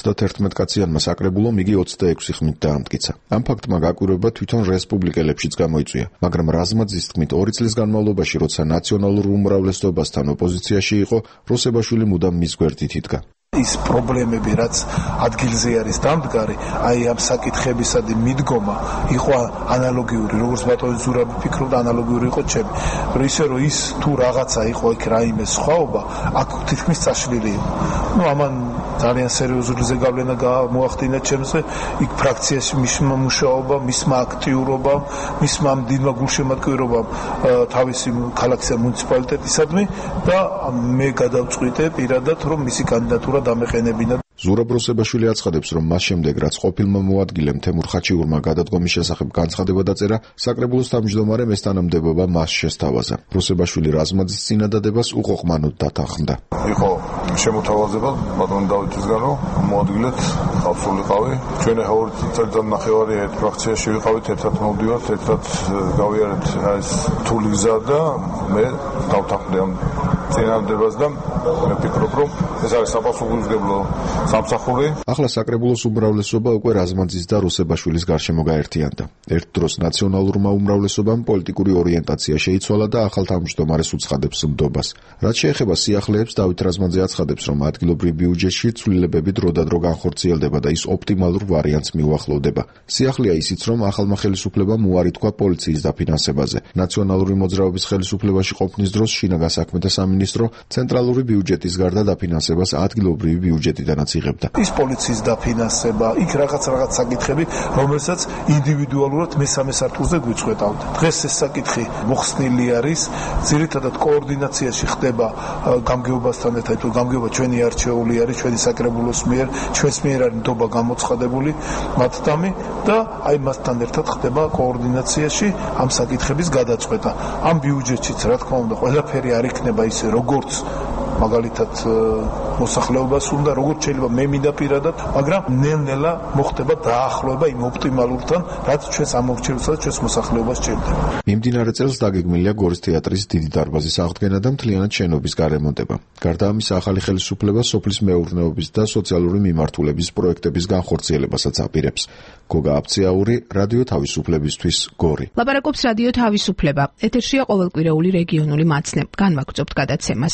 31 კაციანმა საკრებულომ იგი 26 ხმით დაამტკიცა. ამ ფაქტმა გაკვირვება თვითონ რესპუბლიკელებშიც გამოიწვია, მაგრამ რაზმაძის თქმით 2 წლის განმავლობაში, როცა ნაციონალურ უმრავლესობასთან ოპოზიციაში იყო, როსებაშვილი მუდამ მის გვერდით იდგა. ის პრობლემები, რაც ადგილზე არის დამდგარი, აი ამ საკითხებისადი მიდგომა იყო ანალოგიური, როგორც ბატონი ზურაბი ფიქრობდა, ანალოგიური იყო ჩემი. ისე რომ ის თუ რაღაცა იყო იქ რაიმე სხვაობა, აქ თითქმის წაშლილი იყო. ამან ძალიან სერიოზული ზეგავლენა მოახდინა ჩემზე, იქ ფრაქციაში მისმა მუშაობა, მისმა აქტიურობამ, მისმა დიდმა გულშემატკივრობამ თავისი ქალაქისა მუნიციპალიტეტისადმი და მე გადავწყვიტე პირადად, რომ მისი კანდიდატურა დამეყენებინა. ზურაბ როსებაშვილი აცხადებს, რომ მას შემდეგ, რაც ყოფილმა მოადგილემ თემურ ხაჩიურმა გადადგომის შესახებ განცხადება დაწერა, საკრებულოს თავმჯდომარემ ეს თანამდებობა მას შესთავაზა. როსებაშვილი რაზმაძის წინადადებას უყოყმანოდ დათანხმდა. იყო შემოთავაზება ბატონ დავითისგან, რომ მოადგილეთ, ხალხულიყავი. ჩვენ ახლა 2 წელიწადნახევარი ერთ ფრაქციაში ვიყავით, ერთად მოვდივართ, ერთად გავიარეთ ეს რთული გზა და მე დავთანხმდი ამ წინადადებას და მე ვფიქრობ, რომ ეს არის საპასუხისმგებლო სამსახური. ახლა საკრებულოს უმრავლესობა უკვე რაზმაძის და როსებაშვილის გარშემო გაერთიანდა. ერთ დროს ნაციონალურმა უმრავლესობამ პოლიტიკური ორიენტაცია შეიცვალა და ახალ თავმჯდომარეს უცხადებს ნდობას. რაც შეეხება სიახლეებს, დავით რაზმაძე აცხადებს, რომ ადგილობრივ ბიუჯეტში ცვლილებები დროდადრო განხორციელდება და ის ოპტიმალურ ვარიანტს მიუახლოვდება. სიახლეა ისიც, რომ ახალმა ხელისუფლებამ უარი თქვა პოლიციის დაფინანსებაზე. ნაციონალური მოძრაობის ხელისუფლებაში ყოფნის დროს შინაგან საქმეთა სამინისტრო ცენტრალური ბიუჯეტის გარდა დაფინანსებას ადგილობრივი ბიუჯეტიდანაც იღებდა. ის პოლიციის დაფინანსება, იქ რაღაც საკითხები, რომელსაც ინდივიდუალურად მესამე სართულზე გვიწყვეტავდა. დღეს ეს საკითხი მოხსნილი არის, ძირითადად კოორდინაციაში ხდება გამგეობასთან ერთად, თუ გამგეობა ჩვენი არჩეული არის, ჩვენი საკრებულოს მიერ, ჩვენს მიერ არის ნდობა გამოცხადებული მათთამი და აი მასთან ერთად ხდება კოორდინაციაში ამ საკითხების გადაწყვეტა. ამ ბიუჯეტშიც, რა თქმა უნდა, ყველაფერი არ იქნება ისე, როგორც მაგალითად მოსახლეობას უნდა, როგორც შეიძლება მე მინდა პირადად, მაგრამ ნელ-ნელა მოხდება დაახლოება იმ ოპტიმალურთან, რაც ჩვენს ამორჩევლსა და ჩვენს მოსახლეობას ჭირდება. მიმდინარე წელს დაგეგმილია გორის თეატრის დიდი დარბაზის აღდგენა და მთლიანად შენობის გარემონტება. გარდა ამისა, ახალი ხელისუფლება სოფლის მეურნეობის და სოციალური მიმართულების პროექტების განხორციელებასაც აპირებს. გოგა აფციაური, რადიო თავისუფლებისთვის, გორი. ლაპარაკობს რადიო თავისუფლება. ეთერშია ყოველკვირეული რეგიონული მაცნე. განვაგრძობთ გადაცემას.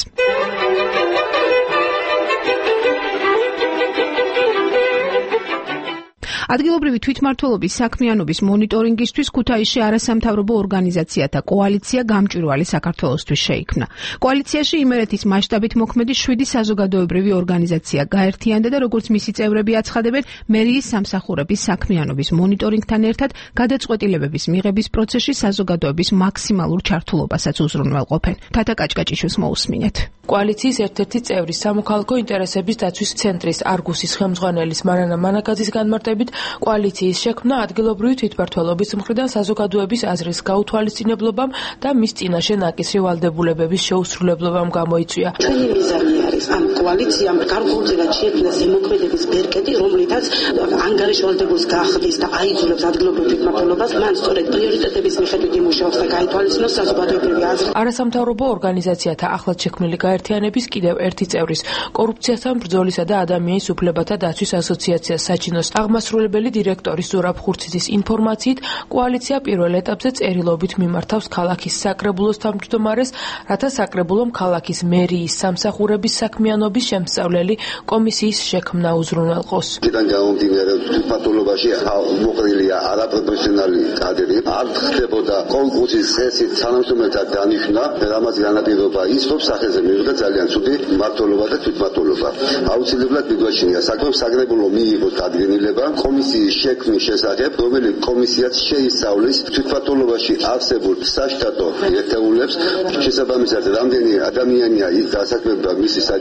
ადგილობრივი თვითმმართველობის საქმიანობის მონიტორინგისთვის ქუთაისში არასამთავრობო ორგანიზაციათა კოალიცია გამჭვირვალე საქართველოსთვის შეიქმნა. კოალიციაში იმერეთის მასშტაბით მოქმედი 7 საზოგადოებრივი ორგანიზაცია გაერთიანდა და როგორც მისი წევრები აცხადებენ, მერიის სამსახურების საქმიანობის მონიტორინგთან ერთად გადაწყვეტილებების მიღების პროცესში საზოგადოების მაქსიმალურ ჩართულობასაც უზრუნველყოფენ. თათა კაჭკაჭიშვილს მოусმინეთ. კოალიციის ერთ-ერთი წევრი სამოქალაქო ინტერესების დაცვის ცენტრის არგუსის ხელმძღვანელის მარანა მანაკაძის განმარტებით კოალიციის შექმნა ადგილობრივი თვითმმართველობის მხრიდან საზოგადოების აზრის გაუთვალისწინებლობამ და მის წინაშე ნაკისრი ვალდებულებების შეუსრულებლობამ გამოიწვია. ჩვენი მიზანი არის ამ კოალიციამ გარკვეულწილად შექმნას ზემოქმედების ბერკეტი, რომლითაც ანგარიშვალდებულს გაახდის და აიძულებს ადგილობრივ თვითმმართველობას მან სწორედ პრიორიტეტების მიხედვით იმუშაოს და გაითვალისწინოს საზოგადოებრივი აზრი. არასამთავრობო ორგანიზაციათა ახლად შექმნილი გაერთიანების კიდევ ერთი წევრის კორუფციასთან ბრძოლისა და ადამიანის უფლებათა დაცვის ასოციაციას საჩინოს აღმასრულებელი დირექტორის ზურაბ ხურციძის ინფორმაციით, კოალიცია პირველ ეტაპზე წერილობით მიმართავს ქალაქის საკრებულოს თავმჯდომარეს, რათა საკრებულომ ქალაქის მერიის სამსახურების საქმიანობის შემსწავლელი კომისიის შექმნა უზრუნველყოს. იდან გამომდინარე თვითმმართველობაში მოყრილია არაპროფესიონალი კადრი, არ ხდებოდა კონკურსის წესით თანამშრომელთა დანიშვნა, რამაც განაპირობა ის, რომ სახეზე მივიღეთ ძალიან ცუდი მმართველობა და თვითმმართველობა. აუცილებლად მიგვაჩნია საქმე საკრებულო მიიღოს დადგენილება კომისიის შექმნის შესახებ, რომელიც კომისიაც შეისწავლის თვითმმართველობაში არსებულ საშტატო ერთეულებს, შესაბამისად რამდენი ადამიანია იქ დასაქმება მისი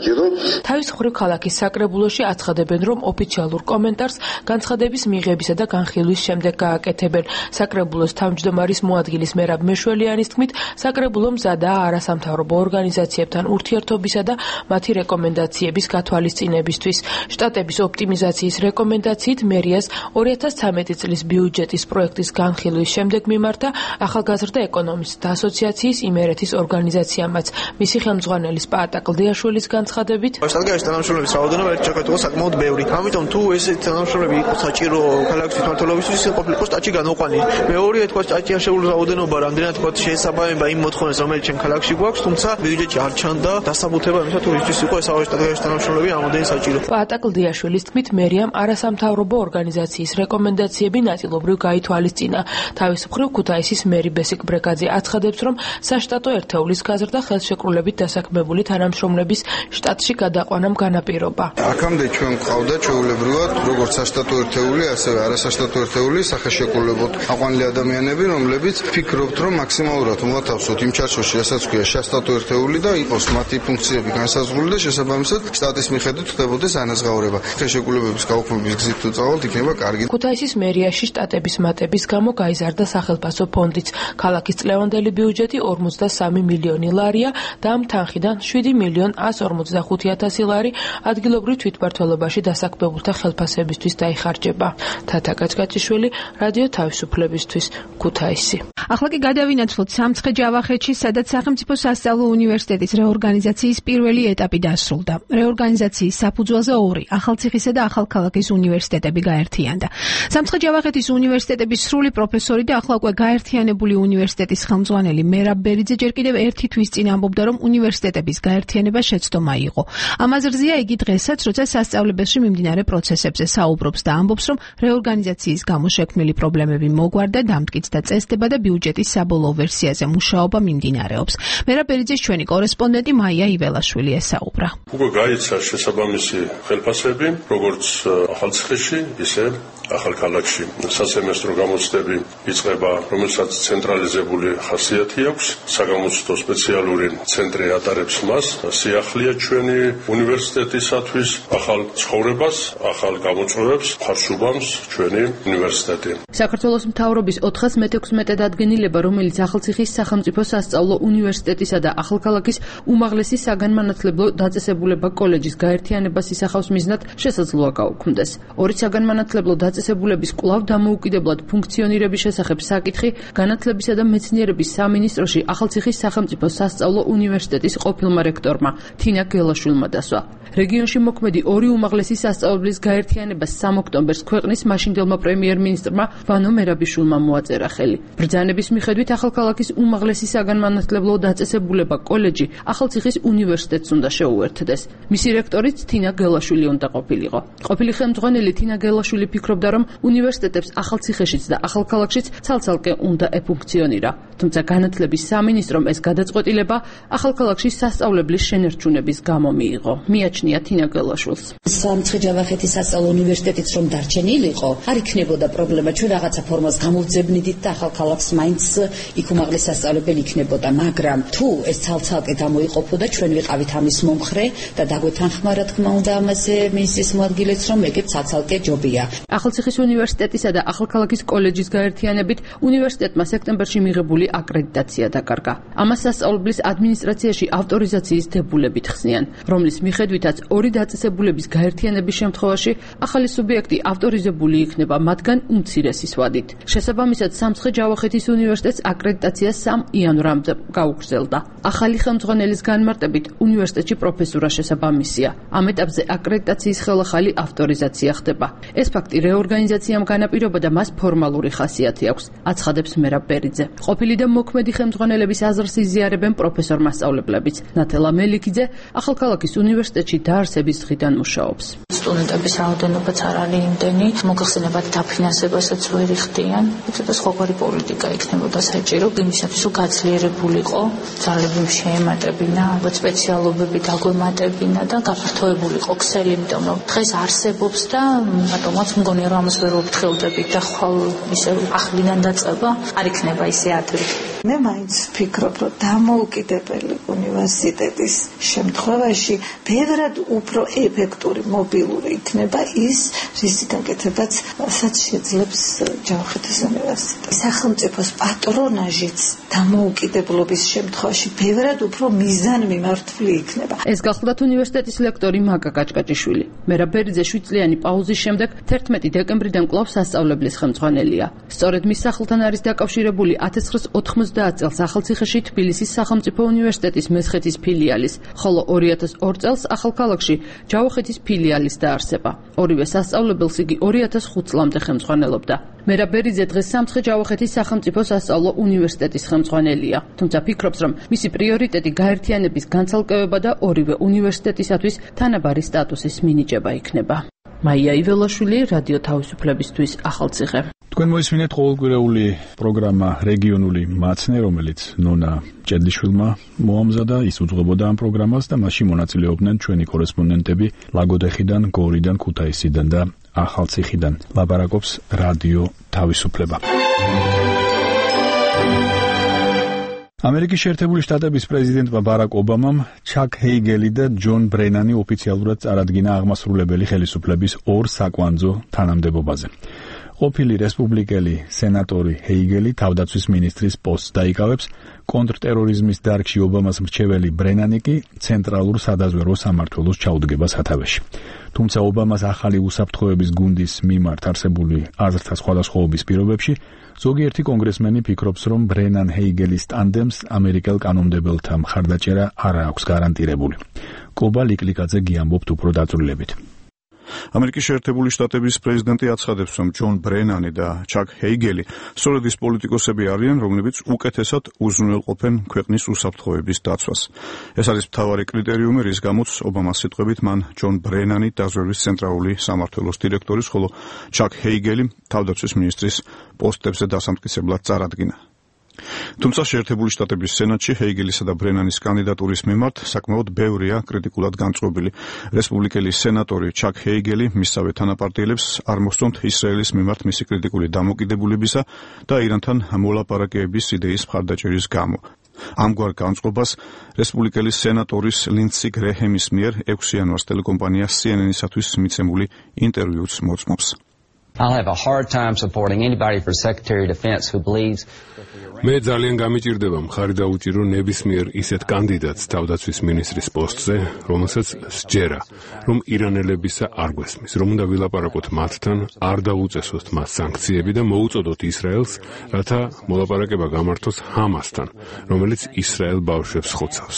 საჭირო. თავის მხრივ ქალაქის საკრებულოში აცხადებენ, რომ ოფიციალურ კომენტარს განცხადების მიღებისა და განხილვის შემდეგ გააკეთებენ. საკრებულოს თავმჯდომარის მოადგილის მერაბ მეშველიანის თქმით, საკრებულო მზადაა არასამთავრობო ორგანიზაციებთან ურთიერთობისა და მათი რეკომენდაციების გათვალისწინებისთვის. შტატების ოპტიმიზაციის რეკომენდაციით მერიას 2013 წლის ბიუჯეტის პროექტის განხილვის შემდეგ მიმართა ახალგაზრდა ეკონომისტთა ასოციაციის იმერეთის ორგანიზაციამაც. მისი ხელმძღვანელის პაატა კლდიაშვილის განცხადებით, შტატგარეთ თანამშრომლების რაოდენობა ერთ ჩაკეტვა საკმაოდ ბევრი. ამიტომ თუ ესეთი თანამშრომლები იყოს საჭირო ქალაქის თვითმმართველობისთვის, ყოფილიყო შტატში განუყვანი. მეორეა თქვა შტატში აღშეული რაოდენობა, რამდენად თქვა შეესაბამება იმ მოთხოვნებს, რომელიც ჩემ ქალაქში გვაქვს, თუმცა ბიუჯეტში არ ჩანდა დასაბუთება იმისა, თუ ისთვის იყო ეს შტატგარეთ თანამშრომლები ამოდენი საჭირო. პაატა კლდიაშვილის თქმით, მერიამ არასამთავრობო ორგანიზაციის რეკომენდაციები ნაწილობრივ გაითვალისწინა. თავის მხრივ ქუთაისის მერი ბესიკ ბრეკაძე აცხადებს, რომ საშტატო ერთეულის გაზრდა ხელშეკრულებით დასაქმებული თანამშრომლების შტატში გადაყვანამ განაპირობა. აქამდე ჩვენ ყავდა ჩვეულებრივად როგორც საშტატო ერთეული, ასევე არასაშტატო ერთეული სახელშეკრულებოდ აყვანილი ადამიანები, რომლებიც ფიქრობთ, რომ მაქსიმალურად მოათავსოთ იმ ჩარჩოში, რასაც ქვია შტატო ერთეული და იყოს მათი ფუნქციები განსაზღვრული და შესაბამისად შტატის მიხედვით ხდებოდეს ანაზღაურება. ხელშეკრულებების გაუქმების გზით თუ წავალთ, იქნება კარგი. ქუთაისის მერიაში შტატების მატების გამო გაიზარდა სახელმწიფო ფონდიც. ქალაქის წლევანდელი ბიუჯეტი 53 მილიონი ლარია და ამ თანხიდან 7.145.000 ლარი ადგილობრივ თვითმმართველობაში დასაქმებულთა ხელფასებისთვის დაიხარჯება. თათა კაჭკაჭიშვილი, რადიო თავისუფლებისთვის, ქუთაისი. ახლა კი გადავინაცვლოთ სამცხე-ჯავახეთში, სადაც სახელმწიფო სასწავლო უნივერსიტეტის რეორგანიზაციის პირველი ეტაპი დასრულდა. რეორგანიზაციის საფუძველზე ორი ახალციხისა და ახალქალაქის უნივერსიტეტები გაერთიანდა. სამცხე-ჯავახეთის უნივერსიტეტების სრული პროფესორი და ახლა უკვე გაერთიანებული უნივერსიტეტის ხელმძღვანელი მერაბ ბერიძე ჯერ კიდევ ერთი თვის წინ ამბობდა, რომ უნივერსიტეტების გაერთიანება შეცდომა იყო. ამაზრზეა იგი დღესაც, როცა სასწავლებელში მიმდინარე პროცესებზე საუბრობს და ამბობს, რომ რეორგანიზაციის გამო შექმნილი პრობლემები მოგვარდა, დამტკიცდა წესდება და ბიუჯეტის საბოლოო ვერსიაზე მუშაობა მიმდინარეობს. მერაბ ბერიძის ჩვენი კორესპონდენტი მაია იველაშვილი ესაუბრა. უკვე გაიცა შესაბამისი ხელფასები, როგორც ახალციხეში, ისე ახალქალაქში. სასემესტრო გამოცდები იწყება, რომელსაც ცენტრალიზებული ხასიათი აქვს. საგამოცდო სპეციალური ცენტრი ატარებს მას. სიახლეა ჩვენი უნივერსიტეტისათვის ახალ ცხოვრებას, ახალ გამოწვევებს ხარშუბამს ჩვენი უნივერსიტეტი. საქართველოს მთავრობის 416 დადგენილება, რომელიც ახალციხის სახელმწიფო სასწავლო უნივერსიტეტისა და ახალქალაქის უმაღლესი საგანმანათლებლო დაწესებულება კოლეჯის გაერთიანებას ისახავს მიზნად, შესაძლოა გაუქმდეს. ორი საგანმანათლებლო დაწესებულების კვლავ დამოუკიდებლად ფუნქციონირების შესახებ საკითხი განათლებისა და მეცნიერების სამინისტროში ახალციხის სახელმწიფო სასწავლო უნივერსიტეტის ყოფილმა რექტორმა თინა გელაშვილმა დასვა. რეგიონში მოქმედი ორი უმაღლესი სასწავლებლის გაერთიანებას 3 ოქტომბერს ქვეყნის მაშინდელმა პრემიერ-მინისტრმა ვანო მერაბიშვილმა მოაწერა ხელი. ბრძანების მიხედვით ახალქალაქის უმაღლესი საგანმანათლებლო დაწესებულება კოლეჯი ახალციხის უნივერსიტეტს უნდა შეუერთდეს. მისი რექტორიც თინა გელაშვილი უნდა ყოფილიყო. ყოფილი ხელმძღვანელი თინა გელაშვილი ფიქრობდა, რომ უნივერსიტეტებს ახალციხეშიც და ახალქალაქშიც ცალ-ცალკე უნდა ეფუნქციონირა. თუმცა განათლების სამინისტრომ ეს გადაწყვეტილება ახალქალაქში სასწავლებლის შენერჩუნების გამო მიიღო. მიაჩნია თინა გელაშვილს. სამცხე-ჯავახეთის სასწავლო უნივერსიტეტიც რომ დარჩენილიყო, არ იქნებოდა პრობლემა. ჩვენ რაღაცა ფორმას გამოვძებნიდით და ახალქალაქს მაინც იქ უმაღლეს სასწავლებელი იქნებოდა, მაგრამ თუ ეს ცალ-ცალკე გამოიყოფოდა, ჩვენ ვიყავით ამის მომხრე და დაგვეთანხმა რა თქმა უნდა ამაზე მინისტრის მოადგილეც, რომ ეგეც ცალ-ცალკე ჯობია. ახალციხის უნივერსიტეტისა და ახალქალაქის კოლეჯის გაერთიანებით უნივერსიტეტმა სექტემბერში მიღებული აკრედიტაცია დაკარგა. ამას სასწავლებლის ადმინისტრაციაში ავტორიზაციის დებულებით ხსნიან, რომლის მიხედვითაც ორი დაწესებულების გაერთიანების შემთხვევაში ახალი სუბიექტი ავტორიზებული იქნება მათგან უმცირესის ვადით. შესაბამისად, სამცხე-ჯავახეთის უნივერსიტეტს აკრედიტაცია 3 იანვრამდე გაუგრძელდა. ახალი ხელმძღვანელის განმარტებით უნივერსიტეტში პროფესურა შესაბამისია. ამ ეტაპზე აკრედიტაციის ხელახალი ავტორიზაცია ხდება. ეს ფაქტი რეორგანიზაციამ განაპირობა და მას ფორმალური ხასიათი აქვს, აცხადებს მერაბ ბერიძე. ყოფილი და მოქმედი ხელმძღვანელების აზრს იზიარებენ პროფესორ მასწავლებლებიც. ნათელა მელიქიძე ახალქალაქის უნივერსიტეტში დაარსების დღიდან მუშაობს. სტუდენტების რაოდენობაც არ არის იმდენი, მოიხსენებათ დაფინანსებასაც ვერ იხდიან. ცოტა სხვაგვარი პოლიტიკა იქნებოდა საჭირო, იმისათვის რომ გაძლიერებულიყო, ძალები შეემატებინა, სპეციალობები დაგვემატებინა და გაფართოებულიყო ქსელი, იმიტომ რომ დღეს არსებობს და რატომაც მგონია რომ ამას ვერ ვფრთხილდებით და ხვალ ისე ახლიდან დაწყება არ იქნება ისე ადრე. მე მაინც ვფიქრობ, რომ დამოუკიდებელი უნივერსიტეტი უნივერსიტეტის შემთხვევაში ბევრად უფრო ეფექტური მობილური იქნება ის, რისი გაკეთებაც შეძლებს ჯავახეთის უნივერსიტეტი. სახელმწიფოს პატრონაჟიც დამოუკიდებლობის შემთხვევაში ბევრად უფრო მიზანმიმართული იქნება. ეს გახლდათ უნივერსიტეტის ლექტორი მაკა კაჭკაჭიშვილი. მერაბ ბერიძე 7 წლიანი პაუზის შემდეგ 11 დეკემბრიდან კვლავ სასწავლებლის ხელმძღვანელია. სწორედ მის სახლთან არის დაკავშირებული 1990 წელს ახალციხეში თბილისის სახელმწიფო უნივერსიტეტის მესხეთის ფილიალის, ხოლო 2002 წელს ახალქალაქში ჯავახეთის ფილიალის დაარსება. ორივე სასწავლებელს იგი 2005 წლამდე ხელმძღვანელობდა. მერაბ ბერიძე დღეს სამცხე ჯავახეთის სახელმწიფო სასწავლო უნივერსიტეტის ხელმძღვანელია, თუმცა ფიქრობს, რომ მისი პრიორიტეტი გაერთიანების განცალკევება და ორივე უნივერსიტეტისათვის თანაბარი სტატუსის მინიჭება იქნება. მაია იველაშვილი, რადიო თავისუფლებისთვის, ახალციხე. თქვენ მოისმინეთ ყოველკვირეული პროგრამა რეგიონული მაცნე, რომელიც ნონა ჭედლიშვილმა მოამზადა, ის უძღვებოდა ამ პროგრამას და მასში მონაწილეობდნენ ჩვენი კორესპონდენტები ლაგოდეხიდან, გორიდან, ქუთაისიდან და ახალციხიდან. ლაპარაკობს რადიო თავისუფლება. ამერიკის შეერთებული შტატების პრეზიდენტმა ბარაკ ობამამ ჩაკ ჰეიგელი და ჯონ ბრენანი ოფიციალურად წარადგინა აღმასრულებელი ხელისუფლების ორ საკვანძო თანამდებობაზე. ყოფილი რესპუბლიკელი სენატორი ჰეიგელი თავდაცვის მინისტრის პოსტს დაიკავებს, კონტრტერორიზმის დარგში ობამას მრჩეველი ბრენანი კი ცენტრალურ სადაზვერვო სამმართველოს ჩაუდგება სათავეში. თუმცა ობამას ახალი უსაფრთხოების გუნდის მიმართ არსებული აზრთა სხვადასხვაობის პირობებში ზოგიერთი კონგრესმენი ფიქრობს, რომ ბრენან-ჰეიგელის ტანდემს ამერიკელ კანონმდებელთა მხარდაჭერა არ აქვს გარანტირებული. კობა ლიკლიკაძე გიამბობთ უფრო დაწვრილებით. ამერიკის შეერთებული შტატების პრეზიდენტი აცხადებს, რომ ჯონ ბრენანი და ჩაკ ჰეიგელი სწორედ ის პოლიტიკოსები არიან, რომლებიც უკეთესად უზრუნველყოფენ ქვეყნის უსაფრთხოების დაცვას. ეს არის მთავარი კრიტერიუმი, რის გამოც ობამას სიტყვებით მან ჯონ ბრენანი დაზვერვის ცენტრალური სამმართველოს დირექტორის, ხოლო ჩაკ ჰეიგელი თავდაცვის მინისტრის პოსტებზე დასამტკიცებლად წარადგინა. თუმცა შეერთებული შტატების სენატში ჰეიგელისა და ბრენანის კანდიდატურის მიმართ საკმაოდ ბევრია კრიტიკულად განწყობილი. რესპუბლიკელი სენატორი ჩაკ ჰეიგელი მისსავე თანაპარტიელებს არ მოსწონთ ისრაელის მიმართ მისი კრიტიკული დამოკიდებულებისა და ირანთან მოლაპარაკებების იდეის მხარდაჭერის გამო. ამგვარ განწყობას რესპუბლიკელი სენატორის ლინდსი გრეჰემის მიერ 6 იანვარს ტელეკომპანია CNN-ისათვის მიცემული ინტერვიუც მოწმობს. I'll have a hard time supporting anybody for Secretary of Defense who believes მე ძალიან გამიჭირდება მხარი დაუჭირო ნებისმიერ ისეთ კანდიდატს თავდაცვის მინისტრის პოსტზე, რომელსაც სჯერა, რომ ირანელებისა არ გვესმის, რომ უნდა ვილაპარაკოთ მათთან, არ დაუწესოთ მას სანქციები და მოუწოდოთ ისრაელს, რათა მოლაპარაკება გამართოს ჰამასთან, რომელიც ისრაელ ბავშვებს ხოცავს.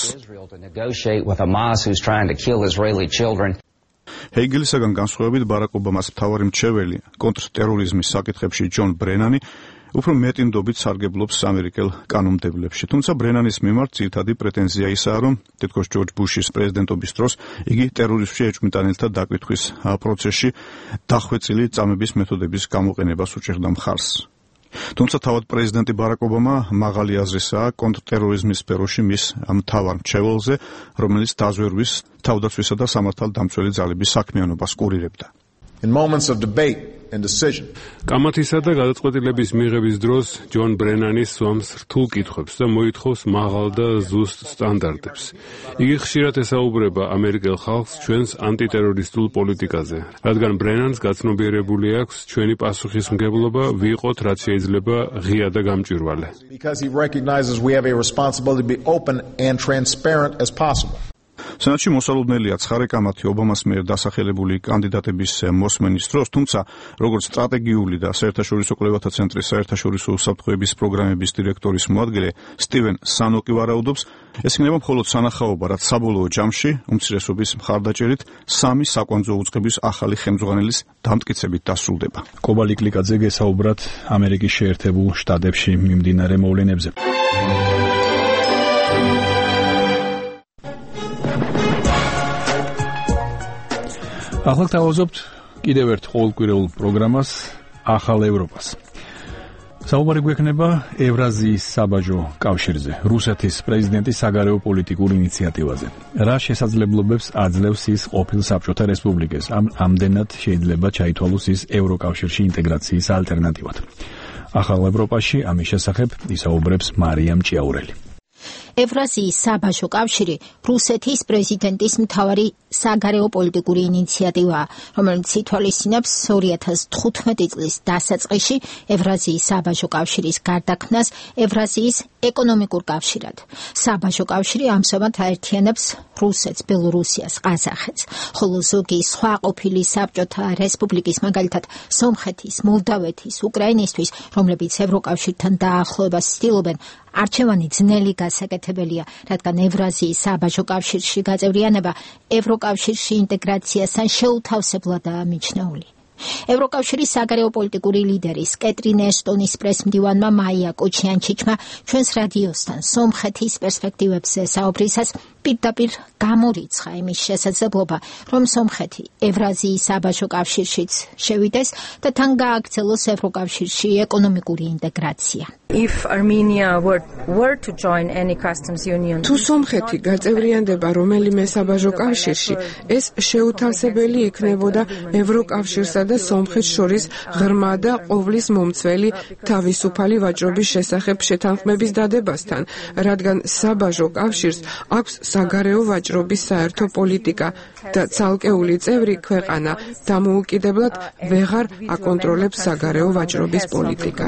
ჰეიგელისაგან განსხვავებით ბარაკ ობამას მთავარი მრჩეველი კონტრტერორიზმის საკითხებში ჯონ ბრენანი უფრო მეტი ნდობით სარგებლობს ამერიკელ კანონმდებლებში. თუმცა ბრენანის მიმართ ძირითადი პრეტენზია ისაა, რომ თითქოს ჯორჯ ბუშის პრეზიდენტობის დროს იგი ტერორიზმში ეჭვმიტანილთა დაკითხვის პროცესში დახვეწილი წამების მეთოდების გამოყენებას უჭერდა მხარს. თუმცა თავად პრეზიდენტი ბარაკ ობამა მაღალი აზრისაა კონტრტერორიზმის სფეროში მის მთავარ მრჩეველზე, რომელიც დაზვერვის, თავდაცვისა და სამართალდამცველი ძალების საქმიანობას კურირებდა. In moments of debate and decision. კამათისა და გადაწყვეტილების მიღების დროს ჯონ ბრენანი სვამს რთულ კითხვებს და მოითხოვს მაღალ და ზუსტ სტანდარტებს. იგი ხშირად ესაუბრება ამერიკელ ხალხს ჩვენს ანტიტერორისტულ პოლიტიკაზე, რადგან ბრენანს გაცნობიერებული აქვს ჩვენი პასუხისმგებლობა ვიყოთ რაც შეიძლება ღია და გამჭვირვალე. Because he recognizes we have a responsibility to be open and transparent as possible. სენატში მოსალოდნელია ცხარე კამათი ობამას მიერ დასახელებული კანდიდატების მოსმენის დროს, თუმცა როგორც სტრატეგიული და საერთაშორისო კვლევათა ცენტრის საერთაშორისო უსაფრთხოების პროგრამების დირექტორის მოადგილე სტივენ სანოკი ვარაუდობს, ეს იქნება მხოლოდ სანახაობა, რაც საბოლოო ჯამში უმცირესობის მხარდაჭერით 3 საკვანძო უწყების ახალი ხელმძღვანელის დამტკიცებით დასრულდება. კობა ლიკლიკაძე გესაუბრათ ამერიკის შეერთებულ შტატებში მიმდინარე მოვლენებზე. ახლა თავაზობთ კიდევ ერთ ყოველკვირეულ პროგრამას ახალ ევროპას. საუბარი გვექნება ევრაზიის საბაჟო კავშირზე, რუსეთის პრეზიდენტის საგარეო პოლიტიკურ ინიციატივაზე. რა შესაძლებლობებს აძლევს ის ყოფილ საბჭოთა რესპუბლიკას? ამდენად შეიძლება ჩაითვალოს ის ევროკავშირში ინტეგრაციის ალტერნატივად. ახალ ევროპაში ამის შესახებ ისაუბრებს მარიამ ჭიაურელი. ევრაზიის საბაჟო კავშირი რუსეთის პრეზიდენტის მთავარი საგარეო პოლიტიკური ინიციატივაა, რომელიც ითვალისწინებს 2015 წლის დასაწყისში ევრაზიის საბაჟო კავშირის გარდაქმნას ევრაზიის ეკონომიკურ კავშირად. საბაჟო კავშირი ამჟამად აერთიანებს რუსეთს, ბელორუსიას, ყაზახეთს, ხოლო ზოგი სხვა ყოფილი საბჭოთა რესპუბლიკის, მაგალითად სომხეთის, მოლდავეთის, უკრაინისთვის, რომლებიც ევროკავშირთან დაახლოებას ცდილობენ, არჩევანი ძნელი გასაკეთებელია, რადგან ევრაზიის საბაჟო კავშირში გაწევრიანება ევროკავშირში ინტეგრაციასთან შეუთავსებლადაა მიჩნეული. ევროკავშირის საგარეო პოლიტიკური ლიდერის კეტრინ ეშტონის პრესმდივანმა მაია კოჩიანჩიჩმა ჩვენს რადიოსთან სომხეთის პერსპექტივებზე საუბრისას პირდაპირ გამორიცხა იმის შესაძლებლობა, რომ სომხეთი ევრაზიის საბაჟო კავშირშიც შევიდეს და თან გააგრძელოს ევროკავშირში ეკონომიკური ინტეგრაცია. თუ სომხეთი გაწევრიანდება რომელიმე საბაჟო კავშირში, ეს შეუთავსებელი იქნებოდა ევროკავშირსა და სომხეთს შორის ღრმა და ყოვლის მომცველი თავისუფალი ვაჭრობის შესახებ შეთანხმების დადებასთან, რადგან საბაჟო კავშირს აქვს საგარეო ვაჭრობის საერთო პოლიტიკა და ცალკეული წევრი ქვეყანა დამოუკიდებლად ვეღარ აკონტროლებს საგარეო ვაჭრობის პოლიტიკას.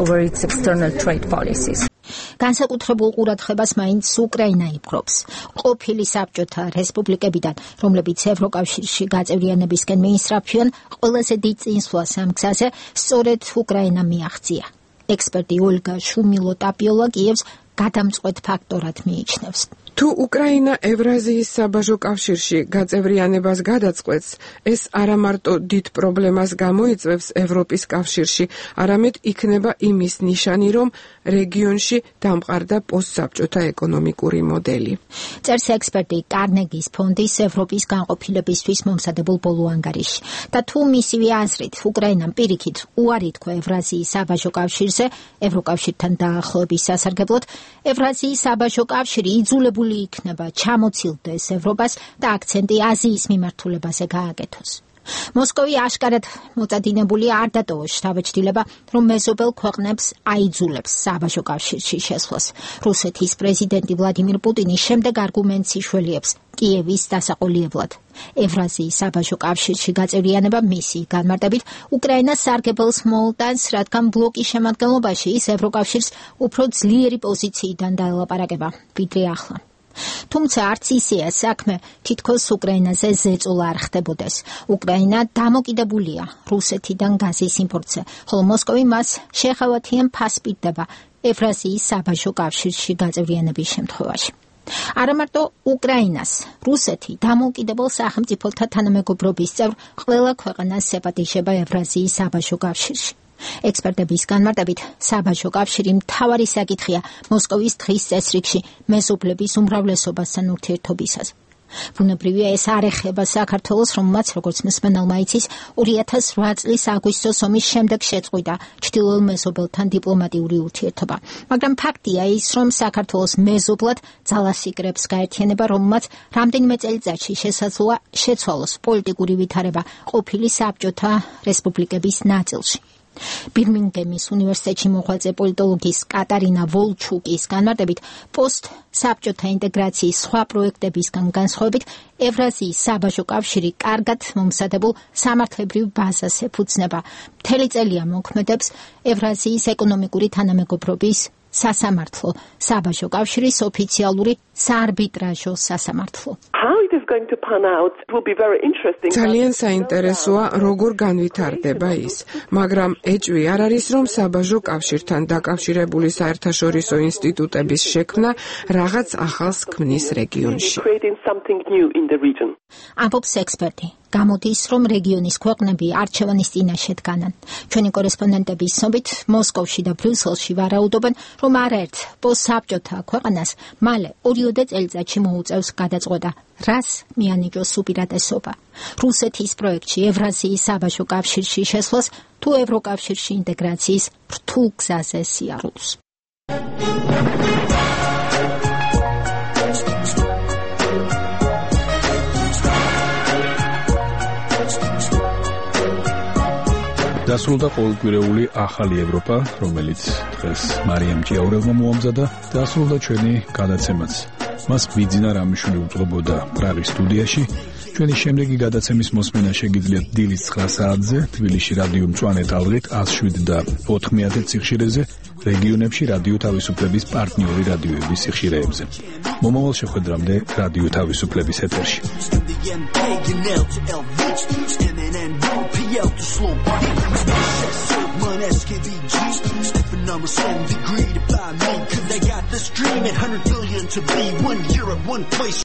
განსაკუთრებულ ყურადღებას მაინც უკრაინა იპყრობს. ყოფილი საბჭოთა რესპუბლიკებიდან, რომლებიც ევროკავშირში გაწევრიანებისკენ მიისწრაფვიან, ყველაზე დიდ წინსვლას ამ გზაზე სწორედ უკრაინა მიაღწია. ექსპერტი ოლგა შუმილო-ტაპიოლა კიევს გადამწყვეტ ფაქტორად მიიჩნევს. თუ უკრაინა ევრაზიის საბაჟო კავშირში გაწევრიანებას გადაწყვეტს, ეს არა მარტო დიდ პრობლემას გამოიწვევს ევროპის კავშირში, არამედ იქნება იმის ნიშანი, რომ რეგიონში დამყარდა პოსტსაბჭოთა ეკონომიკური მოდელი. წერს ექსპერტი კარნეგის ფონდის ევროპის განყოფილებისთვის მომზადებულ ბოლო ანგარიში. და თუ მისივე აზრით უკრაინამ პირიქით უარი თქვა ევრაზიის საბაჟო კავშირზე, ევროკავშირთან დაახლოების სასარგებლოდ, ევრაზიის საბაჟო კავშირი იძულებული იქნება ჩამოცილდეს ევროპას და აქცენტი აზიის მიმართულებაზე გააკეთოს. მოსკოვი აშკარად მოწადინებულია არ დატოვოს შთაბეჭდილება, რომ მეზობელ ქვეყნებს აიძულებს საბაჟო კავშირში შესვლას. რუსეთის პრეზიდენტი ვლადიმირ პუტინი შემდეგ არგუმენტს იშველიებს კიევის დასაყოლიებლად. ევრაზიის საბაჟო კავშირში გაწევრიანება მისი განმარტებით უკრაინას სარგებელს მოუტანს, რადგან ბლოკის შემადგენლობაში ის ევროკავშირს უფრო ძლიერი პოზიციიდან დაელაპარაკება, ვიდრე ახლა. თუმცა არც ისეა საქმე, თითქოს უკრაინაზე ზეწოლა არ ხდებოდეს. უკრაინა დამოკიდებულია რუსეთიდან გაზის იმპორტზე, ხოლო მოსკოვი მას შეხავათიან ფასს პირდება ევრაზიის საბაჟო კავშირში გაწევრიანების შემთხვევაში. არა მარტო უკრაინას, რუსეთი დამოუკიდებელ სახელმწიფოთა თანამეგობრობის წევრ ყველა ქვეყანას ეპატიჟება ევრაზიის საბაჟო კავშირში. ექსპერტების განმარტებით, საბაჟო კავშირი მთავარი საკითხია მოსკოვის დღის წესრიგში მეზობლების უმრავლესობასთან ურთიერთობისას. ბუნებრივია ეს არ ეხება საქართველოს, რომელმაც, როგორც მსმენელმა იცის, 2008 წლის აგვისტოს ომის შემდეგ შეწყვიტა ჩრდილოელ მეზობელთან დიპლომატიური ურთიერთობა. მაგრამ ფაქტია ის, რომ საქართველოს მეზობლად ძალასიკრებს გაერთიანება, რომელმაც რამდენიმე წელიწადში შესაძლოა შეცვალოს პოლიტიკური ვითარება ყოფილი საბჭოთა რესპუბლიკების ნაწილში. ბირმინგემის უნივერსიტეტში მოღვაწე პოლიტოლოგის კატარინა ვოლჩუკის განმარტებით, პოსტ-საბჭოთა ინტეგრაციის სხვა პროექტებისგან განსხვავებით, ევრაზიის საბაჟო კავშირი კარგად მომზადებულ სამართლებრივ ბაზას ეფუძნება. მთელი წელია მოქმედებს ევრაზიის ეკონომიკური თანამეგობრობის სასამართლო, საბაჟო კავშირის ოფიციალური საარბიტრაჟო სასამართლო. ძალიან საინტერესოა, როგორ განვითარდება ის, მაგრამ ეჭვი არ არის, რომ საბაჟო კავშირთან დაკავშირებული საერთაშორისო ინსტიტუტების შექმნა რაღაც ახალს ქმნის რეგიონში. ამბობს ექსპერტი. გამოდის, რომ რეგიონის ქვეყნები არჩევანის წინაშე დგანან. ჩვენი კორესპონდენტების ცნობით, მოსკოვში და ბრიუსელში ვარაუდობენ, რომ არაერთ პოსტსაბჭოთა ქვეყანას მალე 2 წელიწადში მოუწევს გადაწყვეტა, რას მიანიჭოს უპირატესობა. რუსეთის პროექტში ევრაზიის საბაჟო კავშირში შესვლას თუ ევროკავშირში ინტეგრაციის რთულ გზაზე სიარულს. დასრულდა ყოველკვირეული ახალი ევროპა, რომელიც დღეს მარიამ ჭიაურელმა მოამზადა. დასრულდა ჩვენი გადაცემაც. მას ბიძინა რამიშვილი უწყობოდა პრაღის სტუდიაში. ჩვენი შემდეგი გადაცემის მოსმენა შეგიძლიათ დილის 9 საათზე თბილისში რადიო მწვანე ტალღით 107.4 ციხშირეზე, რეგიონებში რადიო თავისუფლების პარტნიორი რადიოების სიხშირეებზე. მომავალ შეხვედრამდე რადიო თავისუფლების ეთერში. Numbers so degree to buy me, cause they got this dream at 100 billion to be one Europe, one place.